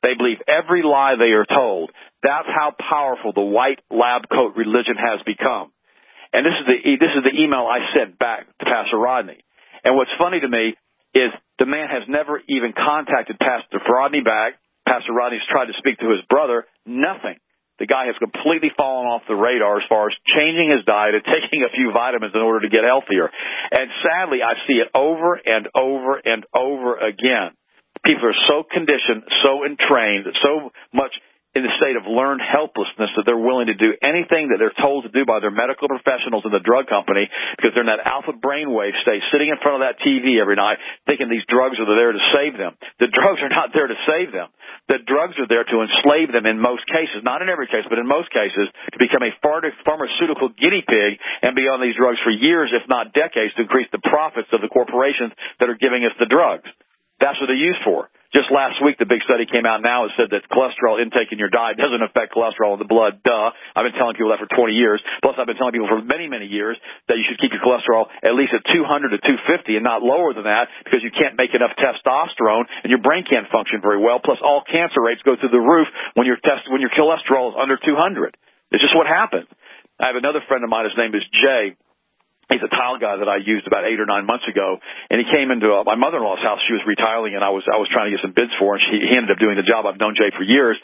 They believe every lie they are told. That's how powerful the white lab coat religion has become. And this is the this is the email I sent back to Pastor Rodney. And what's funny to me is the man has never even contacted Pastor Rodney back. Pastor Rodney's tried to speak to his brother. Nothing. The guy has completely fallen off the radar as far as changing his diet and taking a few vitamins in order to get healthier. And sadly, I see it over and over and over again. People are so conditioned, so entrained, so much in the state of learned helplessness that they're willing to do anything that they're told to do by their medical professionals in the drug company because they're in that alpha brainwave state, sitting in front of that T V every night thinking these drugs are there to save them. The drugs are not there to save them. The drugs are there to enslave them in most cases, not in every case, but in most cases, to become a pharmaceutical guinea pig and be on these drugs for years, if not decades, to increase the profits of the corporations that are giving us the drugs. That's what they're used for. Just last week, the big study came out now and said that cholesterol intake in your diet doesn't affect cholesterol in the blood. Duh. I've been telling people that for twenty years. Plus, I've been telling people for many, many years that you should keep your cholesterol at least at two hundred to two fifty and not lower than that because you can't make enough testosterone and your brain can't function very well. Plus, all cancer rates go through the roof when your test, when your cholesterol is under two hundred. It's just what happens. I have another friend of mine. His name is Jay. He's a tile guy that I used about eight or nine months ago, and he came into uh, my mother-in-law's house. She was retiling, and I was I was trying to get some bids for her, and she, he ended up doing the job. I've known Jay for years.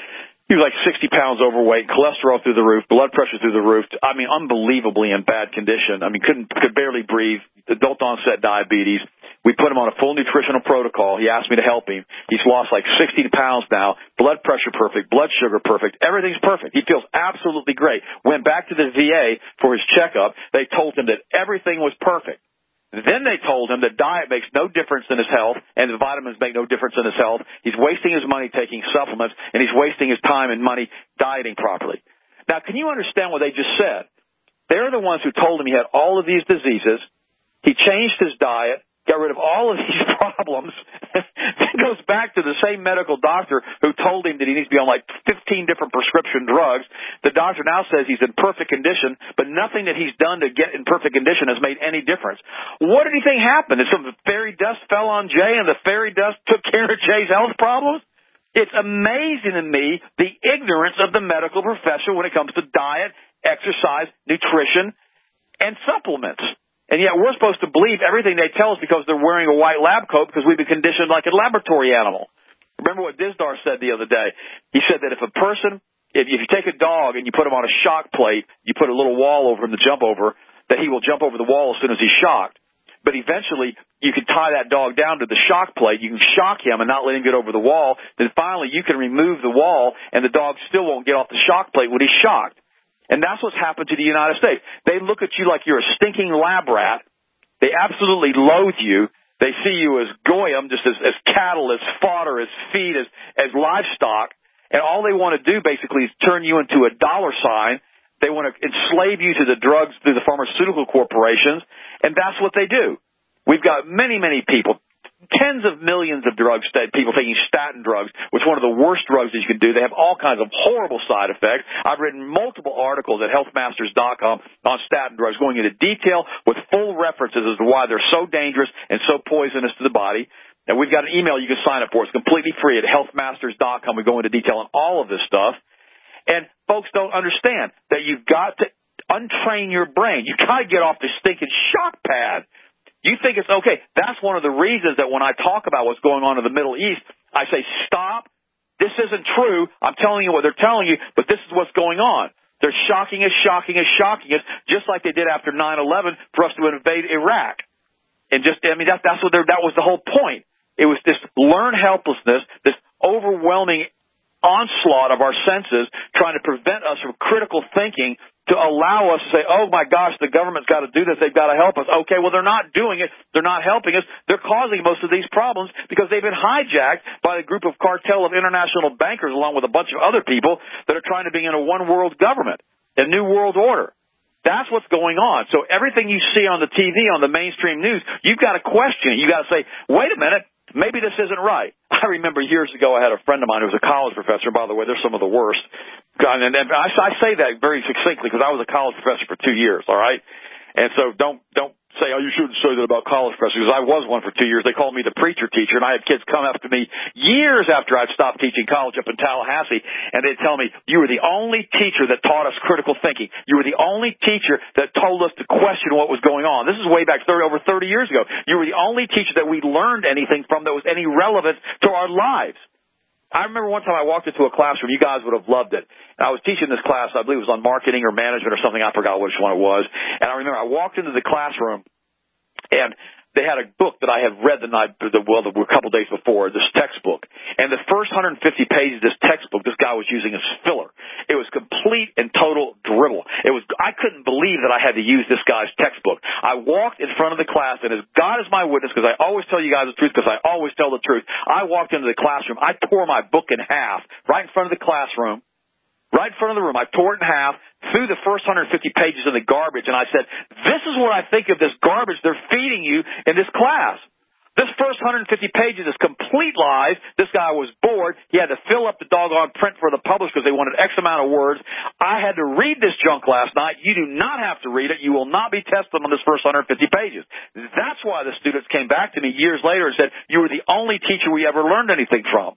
He was like sixty pounds overweight, cholesterol through the roof, blood pressure through the roof. I mean, unbelievably in bad condition. I mean, couldn't could barely breathe, adult onset diabetes. We put him on a full nutritional protocol. He asked me to help him. He's lost like sixty pounds now. Blood pressure perfect. Blood sugar perfect. Everything's perfect. He feels absolutely great. Went back to the V A for his checkup. They told him that everything was perfect. Then they told him that diet makes no difference in his health and the vitamins make no difference in his health. He's wasting his money taking supplements, and he's wasting his time and money dieting properly. Now, can you understand what they just said? They're the ones who told him he had all of these diseases. He changed his diet, got rid of all of these problems, then goes back to the same medical doctor who told him that he needs to be on like fifteen different prescription drugs. The doctor now says he's in perfect condition, but nothing that he's done to get in perfect condition has made any difference. What did he think happened? That some fairy dust fell on Jay and the fairy dust took care of Jay's health problems? It's amazing to me the ignorance of the medical profession when it comes to diet, exercise, nutrition, and supplements. And yet we're supposed to believe everything they tell us because they're wearing a white lab coat because we've been conditioned like a laboratory animal. Remember what Dizdar said the other day? He said that if a person, if, if you take a dog and you put him on a shock plate, you put a little wall over him to jump over, that he will jump over the wall as soon as he's shocked. But eventually you can tie that dog down to the shock plate. You can shock him and not let him get over the wall. Then finally you can remove the wall and the dog still won't get off the shock plate when he's shocked. And that's what's happened to the United States. They look at you like you're a stinking lab rat. They absolutely loathe you. They see you as goyim, just as, as cattle, as fodder, as feed, as, as livestock. And all they want to do basically is turn you into a dollar sign. They want to enslave you to the drugs through the pharmaceutical corporations. And that's what they do. We've got many, many people, tens of millions of drugs, people taking statin drugs, which is one of the worst drugs that you can do. They have all kinds of horrible side effects. I've written multiple articles at health masters dot com on statin drugs, going into detail with full references as to why they're so dangerous and so poisonous to the body. And we've got an email you can sign up for. It's completely free at health masters dot com. We go into detail on all of this stuff. And folks don't understand that you've got to untrain your brain. You've got to get off the stinking shock pad. You think it's okay. That's one of the reasons that when I talk about what's going on in the Middle East, I say, stop. This isn't true. I'm telling you what they're telling you, but this is what's going on. They're shocking us, shocking us, shocking us, just like they did after nine eleven for us to invade Iraq. And just, I mean, that, that's what they're, that was the whole point. It was this learned helplessness, this overwhelming onslaught of our senses trying to prevent us from critical thinking to allow us to say, oh, my gosh, the government's got to do this. They've got to help us. Okay, well, they're not doing it. They're not helping us. They're causing most of these problems because they've been hijacked by a group of cartel of international bankers along with a bunch of other people that are trying to bring in a one-world government, a new world order. That's what's going on. So everything you see on the T V, on the mainstream news, you've got to question it. You've got to say, wait a minute. Maybe this isn't right. I remember years ago I had a friend of mine who was a college professor. By the way, they're some of the worst. And, and I, I say that very succinctly because I was a college professor for two years, all right? And so don't don't say, oh, you shouldn't say that about college professors, because I was one for two years. They called me the preacher teacher, and I had kids come up to me years after I'd stopped teaching college up in Tallahassee, and they'd tell me, you were the only teacher that taught us critical thinking. You were the only teacher that told us to question what was going on. This is way back thirty, over thirty years ago. You were the only teacher that we learned anything from that was any relevant to our lives. I remember one time I walked into a classroom. You guys would have loved it. And I was teaching this class. I believe it was on marketing or management or something. I forgot which one it was. And I remember I walked into the classroom, and they had a book that I had read the night, the, well, the, a couple days before, this textbook. And the first one hundred fifty pages of this textbook, this guy was using as filler. It was complete and total dribble. It was, I couldn't believe that I had to use this guy's textbook. I walked in front of the class, and as God is my witness, because I always tell you guys the truth, because I always tell the truth, I walked into the classroom, I tore my book in half right in front of the classroom. Right in front of the room. I tore it in half, threw the first one hundred fifty pages in the garbage, and I said, this is what I think of this garbage they're feeding you in this class. This first one hundred fifty pages is complete lies. This guy was bored. He had to fill up the doggone print for the publisher because they wanted X amount of words. I had to read this junk last night. You do not have to read it. You will not be tested on this first one hundred fifty pages. That's why the students came back to me years later and said, you were the only teacher we ever learned anything from.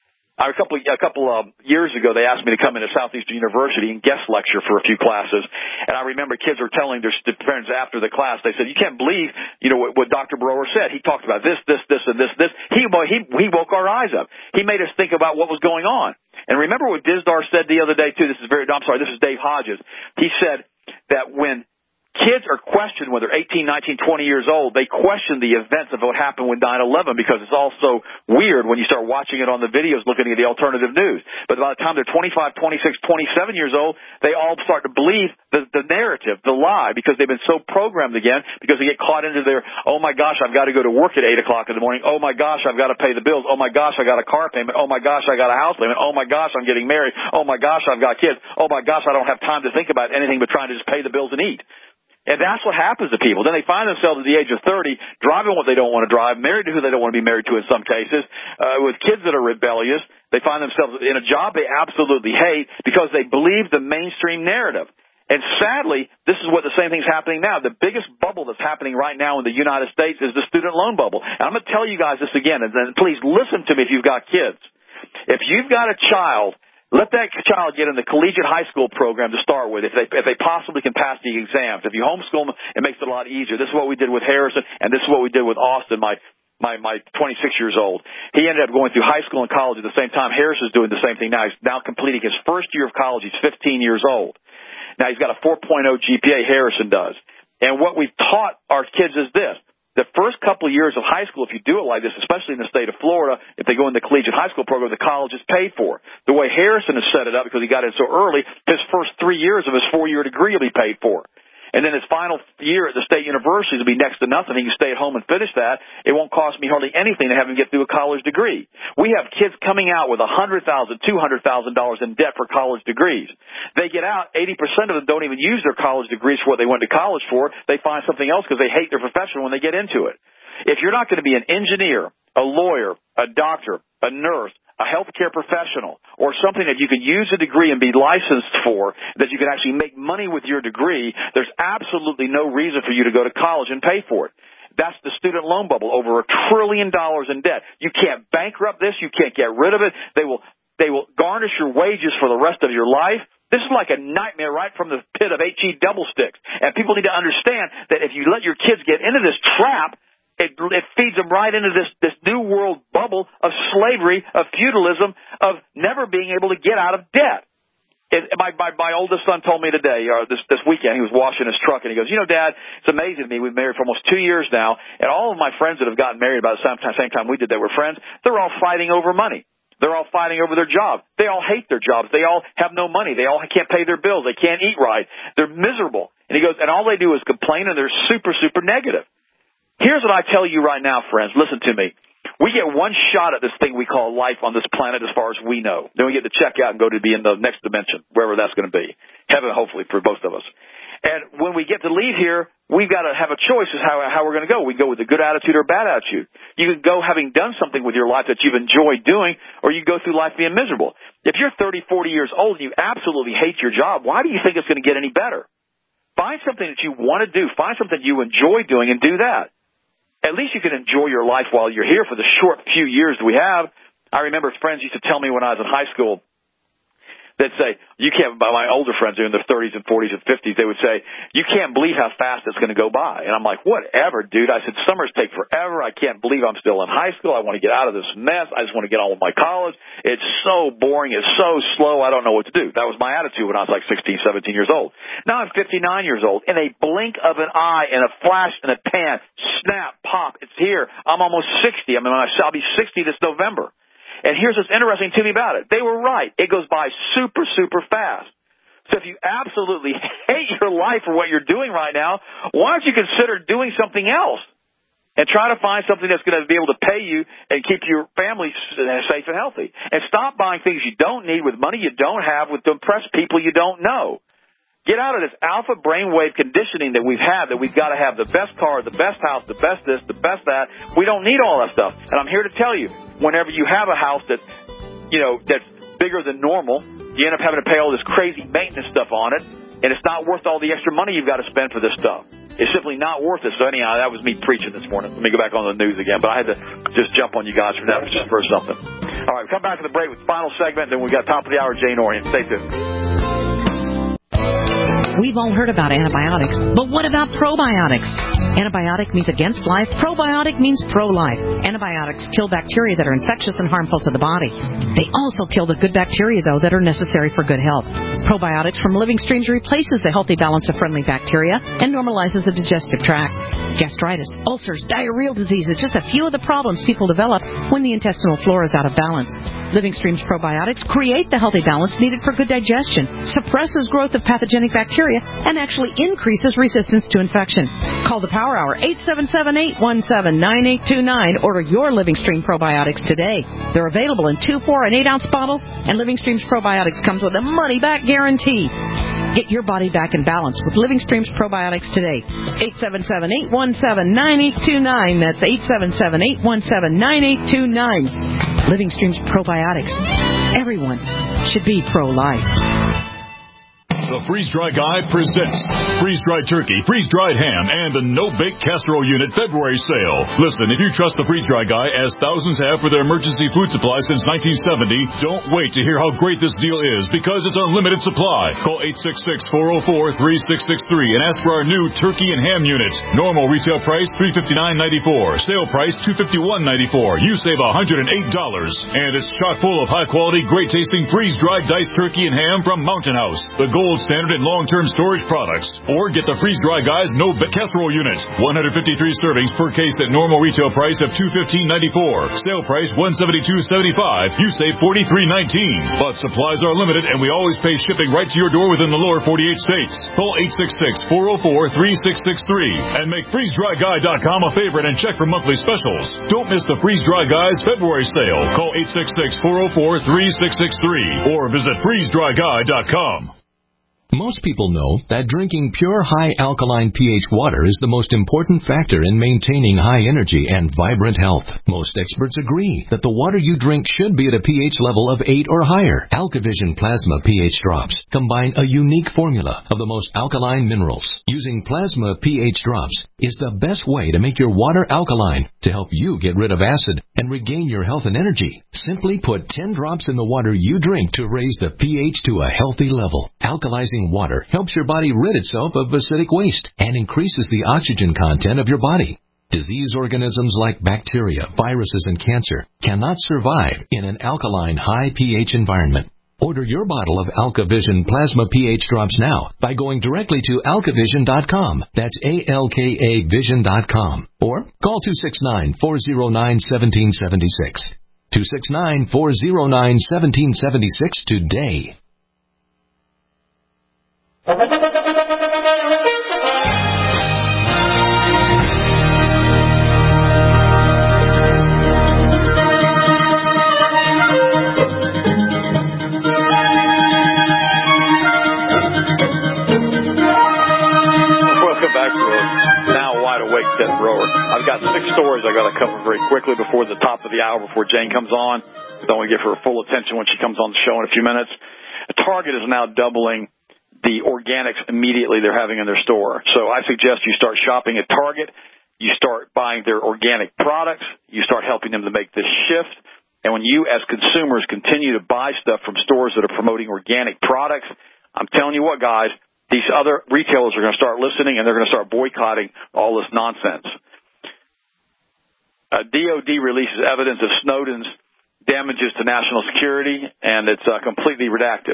A couple a couple of years ago, they asked me to come into Southeastern University and guest lecture for a few classes. And I remember kids were telling their parents after the class, they said, you can't believe, you know, what, what Doctor Broer said. He talked about this, this, this, and this, this. He, he, he woke our eyes up. He made us think about what was going on. And remember what Dizdar said the other day, too. This is very, I'm sorry, this is Dave Hodges. He said that when kids are questioned when they're eighteen, nineteen, twenty years old, they question the events of what happened with nine eleven because it's all so weird when you start watching it on the videos, looking at the alternative news. But by the time they're twenty-five, twenty-six, twenty-seven years old, they all start to believe the, the narrative, the lie, because they've been so programmed again, because they get caught into their, oh my gosh, I've got to go to work at eight o'clock in the morning. Oh my gosh, I've got to pay the bills. Oh my gosh, I got a car payment. Oh my gosh, I got a house payment. Oh my gosh, I'm getting married. Oh my gosh, I've got kids. Oh my gosh, I don't have time to think about anything but trying to just pay the bills and eat. And that's what happens to people. Then they find themselves at the age of thirty driving what they don't want to drive, married to who they don't want to be married to in some cases, uh, with kids that are rebellious. They find themselves in a job they absolutely hate because they believe the mainstream narrative. And sadly, this is what the same thing's happening now. The biggest bubble that's happening right now in the United States is the student loan bubble. And I'm going to tell you guys this again, and then please listen to me if you've got kids. If you've got a child, let that child get in the collegiate high school program to start with, if they if they possibly can pass the exams. If you homeschool them, it makes it a lot easier. This is what we did with Harrison, and this is what we did with Austin, my my my twenty-six years old. He ended up going through high school and college at the same time. Harrison's doing the same thing now. He's now completing his first year of college. He's fifteen years old. Now he's got a four point oh G P A, Harrison does. And what we've taught our kids is this. The first couple of years of high school, if you do it like this, especially in the state of Florida, if they go in the collegiate high school program, the college is paid for. The way Harrison has set it up, because he got in so early, his first three years of his four-year degree will be paid for. And then his final year at the state university will be next to nothing. He can stay at home and finish that. It won't cost me hardly anything to have him get through a college degree. We have kids coming out with one hundred thousand dollars, two hundred thousand dollars in debt for college degrees. They get out, eighty percent of them don't even use their college degrees for what they went to college for. They find something else because they hate their profession when they get into it. If you're not going to be an engineer, a lawyer, a doctor, a nurse, a healthcare professional, or something that you can use a degree and be licensed for, that you can actually make money with your degree, there's absolutely no reason for you to go to college and pay for it. That's the student loan bubble, over a trillion dollars in debt. You can't bankrupt this. You can't get rid of it. They will, they will garnish your wages for the rest of your life. This is like a nightmare right from the pit of H E double sticks. And people need to understand that if you let your kids get into this trap, It, it feeds them right into this, this new world bubble of slavery, of feudalism, of never being able to get out of debt. It, my, my, my oldest son told me today, or this, this weekend, he was washing his truck, and he goes, you know, Dad, it's amazing to me. We've been married for almost two years now, and all of my friends that have gotten married about the same time, same time we did that were friends, they're all fighting over money. They're all fighting over their job. They all hate their jobs. They all have no money. They all can't pay their bills. They can't eat right. They're miserable. And he goes, and all they do is complain, and they're super, super negative. Here's what I tell you right now, friends. Listen to me. We get one shot at this thing we call life on this planet as far as we know. Then we get to check out and go to be in the next dimension, wherever that's going to be. Heaven, hopefully, for both of us. And when we get to leave here, we've got to have a choice as how, how we're going to go. We go with a good attitude or a bad attitude. You can go having done something with your life that you've enjoyed doing, or you go through life being miserable. If you're thirty, forty years old and you absolutely hate your job, why do you think it's going to get any better? Find something that you want to do. Find something you enjoy doing and do that. At least you can enjoy your life while you're here for the short few years that we have. I remember friends used to tell me when I was in high school, they'd say, you can't, by my older friends who are in their thirties and forties and fifties, they would say, you can't believe how fast it's going to go by. And I'm like, whatever, dude. I said, summers take forever. I can't believe I'm still in high school. I want to get out of this mess. I just want to get on with my college. It's so boring. It's so slow. I don't know what to do. That was my attitude when I was like sixteen, seventeen years old. Now I'm fifty-nine years old. In a blink of an eye, in a flash, in a pan, snap, pop, it's here. I'm almost sixty. I mean, I'll be sixty this November. And here's what's interesting to me about it. They were right. It goes by super, super fast. So if you absolutely hate your life for what you're doing right now, why don't you consider doing something else and try to find something that's going to be able to pay you and keep your family safe and healthy. And stop buying things you don't need with money you don't have with to impress people you don't know. Get out of this alpha brainwave conditioning that we've had, that we've got to have the best car, the best house, the best this, the best that. We don't need all that stuff. And I'm here to tell you, whenever you have a house that, you know, that's bigger than normal, you end up having to pay all this crazy maintenance stuff on it, and it's not worth all the extra money you've got to spend for this stuff. It's simply not worth it. So anyhow, that was me preaching this morning. Let me go back on the news again, but I had to just jump on you guys for that just for something. All right, come back to the break with the final segment, then we've got top of the hour, Jane Orion. Stay tuned. We've all heard about antibiotics, but what about probiotics? Antibiotic means against life. Probiotic means pro-life. Antibiotics kill bacteria that are infectious and harmful to the body. They also kill the good bacteria, though, that are necessary for good health. Probiotics from Living Streams replaces the healthy balance of friendly bacteria and normalizes the digestive tract. Gastritis, ulcers, diarrheal diseases, just a few of the problems people develop when the intestinal flora is out of balance. Living Streams probiotics create the healthy balance needed for good digestion, suppresses growth of pathogenic bacteria, and actually increases resistance to infection. Call the Power Hour, eight seven seven, eight one seven, nine eight two nine. Order your Living Stream probiotics today. They're available in two, four, and eight ounce bottles, and Living Streams probiotics comes with a money-back guarantee. Get your body back in balance with Living Streams probiotics today. eight seven seven, eight one seven, nine eight two nine. That's eight seven seven, eight one seven, nine eight two nine. Living Streams probiotics. Everyone should be pro-life. The Freeze-Dry Guy presents freeze-dried turkey, freeze-dried ham, and the no-bake casserole unit February sale. Listen, if you trust the Freeze-Dry Guy, as thousands have for their emergency food supply since nineteen seventy, don't wait to hear how great this deal is, because it's unlimited supply. Call eight six six, four oh four, three six six three and ask for our new turkey and ham unit. Normal retail price three hundred fifty-nine dollars and ninety-four cents. Sale price two hundred fifty-one dollars and ninety-four cents. You save one hundred eight dollars. And it's chock full of high-quality, great-tasting freeze-dried diced turkey and ham from Mountain House, the gold standard in long-term storage products. Or get the Freeze-Dry Guy's no-bake casserole unit. one hundred fifty-three servings per case at normal retail price of two hundred fifteen dollars and ninety-four cents. Sale price one hundred seventy-two dollars and seventy-five cents. You save forty-three dollars and nineteen cents. But supplies are limited, and we always pay shipping right to your door within the lower forty-eight states. Call eight six six, four oh four, three six six three and make freeze dry guy dot com a favorite and check for monthly specials. Don't miss the Freeze-Dry Guy's February sale. Call eight six six, four oh four, three six six three or visit freeze dry guy dot com. Most people know that drinking pure high alkaline pH water is the most important factor in maintaining high energy and vibrant health. Most experts agree that the water you drink should be at a pH level of eight or higher. AlkaVision Plasma pH drops combine a unique formula of the most alkaline minerals. Using plasma pH drops is the best way to make your water alkaline to help you get rid of acid and regain your health and energy. Simply put ten drops in the water you drink to raise the pH to a healthy level. Alkalizing water helps your body rid itself of acidic waste and increases the oxygen content of your body. Disease organisms like bacteria, viruses, and cancer cannot survive in an alkaline high pH environment. Order your bottle of AlkaVision Plasma pH drops now by going directly to alka vision dot com. That's A L K A vision dot com. Or call two six nine, four oh nine, one seven seven six. two six nine, four oh nine, one seven seven six today. Welcome back to a now wide awake Ted Broer. I've got six stories I got to cover very quickly before the top of the hour, before Jane comes on. I don't want to give her full attention when she comes on the show in a few minutes. Target is now doubling the the organics immediately they're having in their store. So I suggest you start shopping at Target. You start buying their organic products. You start helping them to make this shift. And when you, as consumers, continue to buy stuff from stores that are promoting organic products, I'm telling you what, guys, these other retailers are going to start listening, and they're going to start boycotting all this nonsense. Uh, D O D releases evidence of Snowden's damages to national security, and it's uh, completely redacted.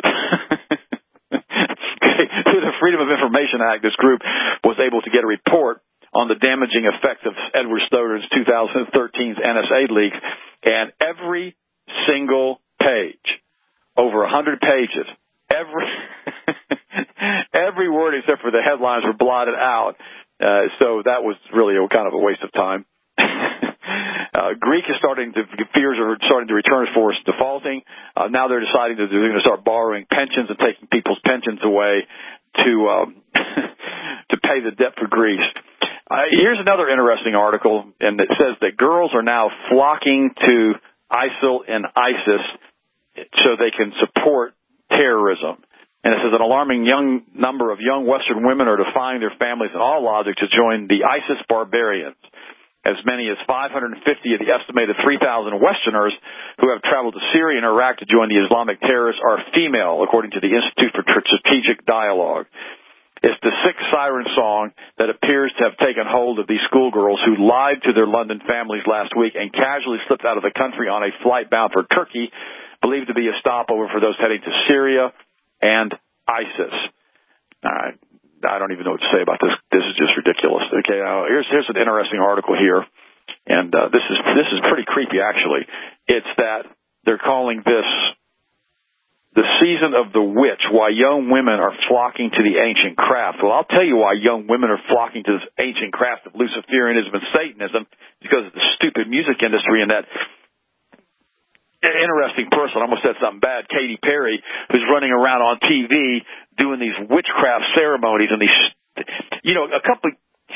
Through the Freedom of Information Act, this group was able to get a report on the damaging effects of Edward Snowden's two thousand thirteen N S A leaks, and every single page, over one hundred pages, every every word except for the headlines were blotted out. Uh, so that was really a kind of a waste of time. Uh, Greek is starting to, fears are starting to return for defaulting. Uh, now they're deciding that they're going to start borrowing pensions and taking people's pensions away to, um, to pay the debt for Greece. Uh, here's another interesting article, and it says that girls are now flocking to ISIL and ISIS so they can support terrorism. And it says an alarming young number of young Western women are defying their families and all logic to join the ISIS barbarians. As many as five hundred fifty of the estimated three thousand Westerners who have traveled to Syria and Iraq to join the Islamic terrorists are female, according to the Institute for Strategic Dialogue. It's the sick siren song that appears to have taken hold of these schoolgirls who lied to their London families last week and casually slipped out of the country on a flight bound for Turkey, believed to be a stopover for those heading to Syria and ISIS. All right. I don't even know what to say about this. This is just ridiculous. Okay, now here's here's an interesting article here, and uh, this is this is pretty creepy actually. It's that they're calling this the season of the witch. Why young women are flocking to the ancient craft. Well, I'll tell you why young women are flocking to this ancient craft of Luciferianism and Satanism, because of the stupid music industry and that interesting person, I almost said something bad, Katy Perry, who's running around on T V doing these witchcraft ceremonies and these, you know, a couple,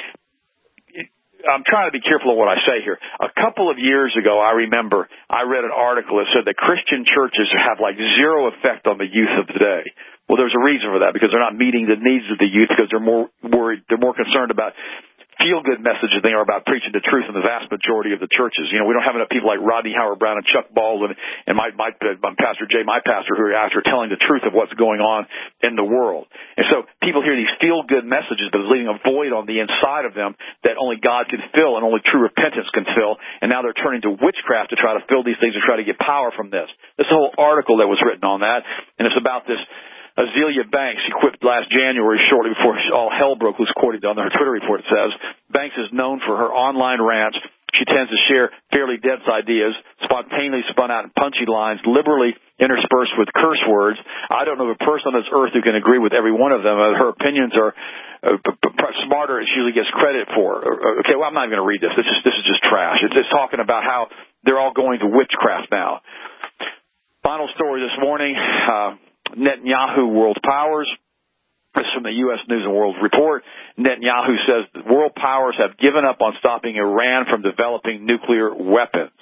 I'm trying to be careful of what I say here. A couple of years ago, I remember I read an article that said that Christian churches have like zero effect on the youth of today. Well, there's a reason for that, because they're not meeting the needs of the youth, because they're more worried, they're more concerned about feel-good messages they are about preaching the truth in the vast majority of the churches. You know, we don't have enough people like Rodney Howard-Brown and Chuck Baldwin and my, my, my Pastor Jay, my pastor, who are after telling the truth of what's going on in the world. And so people hear these feel-good messages, but it's leaving a void on the inside of them that only God can fill and only true repentance can fill. And now they're turning to witchcraft to try to fill these things and try to get power from this. This whole article that was written on that, and it's about this Azealia Banks. She quit last January, shortly before all hell broke loose, according to on her Twitter report. It says Banks is known for her online rants. She tends to share fairly dense ideas, spontaneously spun out in punchy lines, liberally interspersed with curse words. I don't know of a person on this earth who can agree with every one of them. Her opinions are uh, smarter than she usually gets credit for. Okay, well, I'm not even going to read this. This is this is just trash. It's just talking about how they're all going to witchcraft now. Final story this morning. Uh, Netanyahu World Powers. This is from the U S News and World Report. Netanyahu says that world powers have given up on stopping Iran from developing nuclear weapons.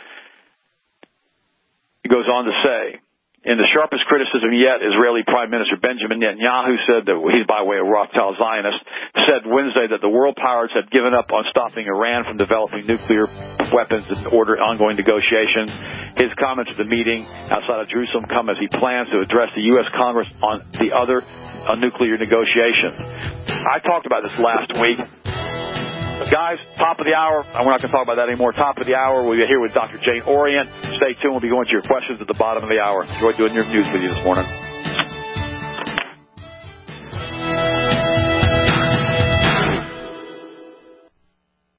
He goes on to say, in the sharpest criticism yet, Israeli Prime Minister Benjamin Netanyahu said that he's by way of Rothschild Zionist, said Wednesday that the world powers have given up on stopping Iran from developing nuclear weapons in order ongoing negotiations. His comments at the meeting outside of Jerusalem come as he plans to address the U S Congress on the other on nuclear negotiations. I talked about this last week. But guys, top of the hour. We're not going to talk about that anymore. Top of the hour, we'll be here with Doctor Jane Orient. Stay tuned. We'll be going to your questions at the bottom of the hour. Enjoyed doing your news with you this morning.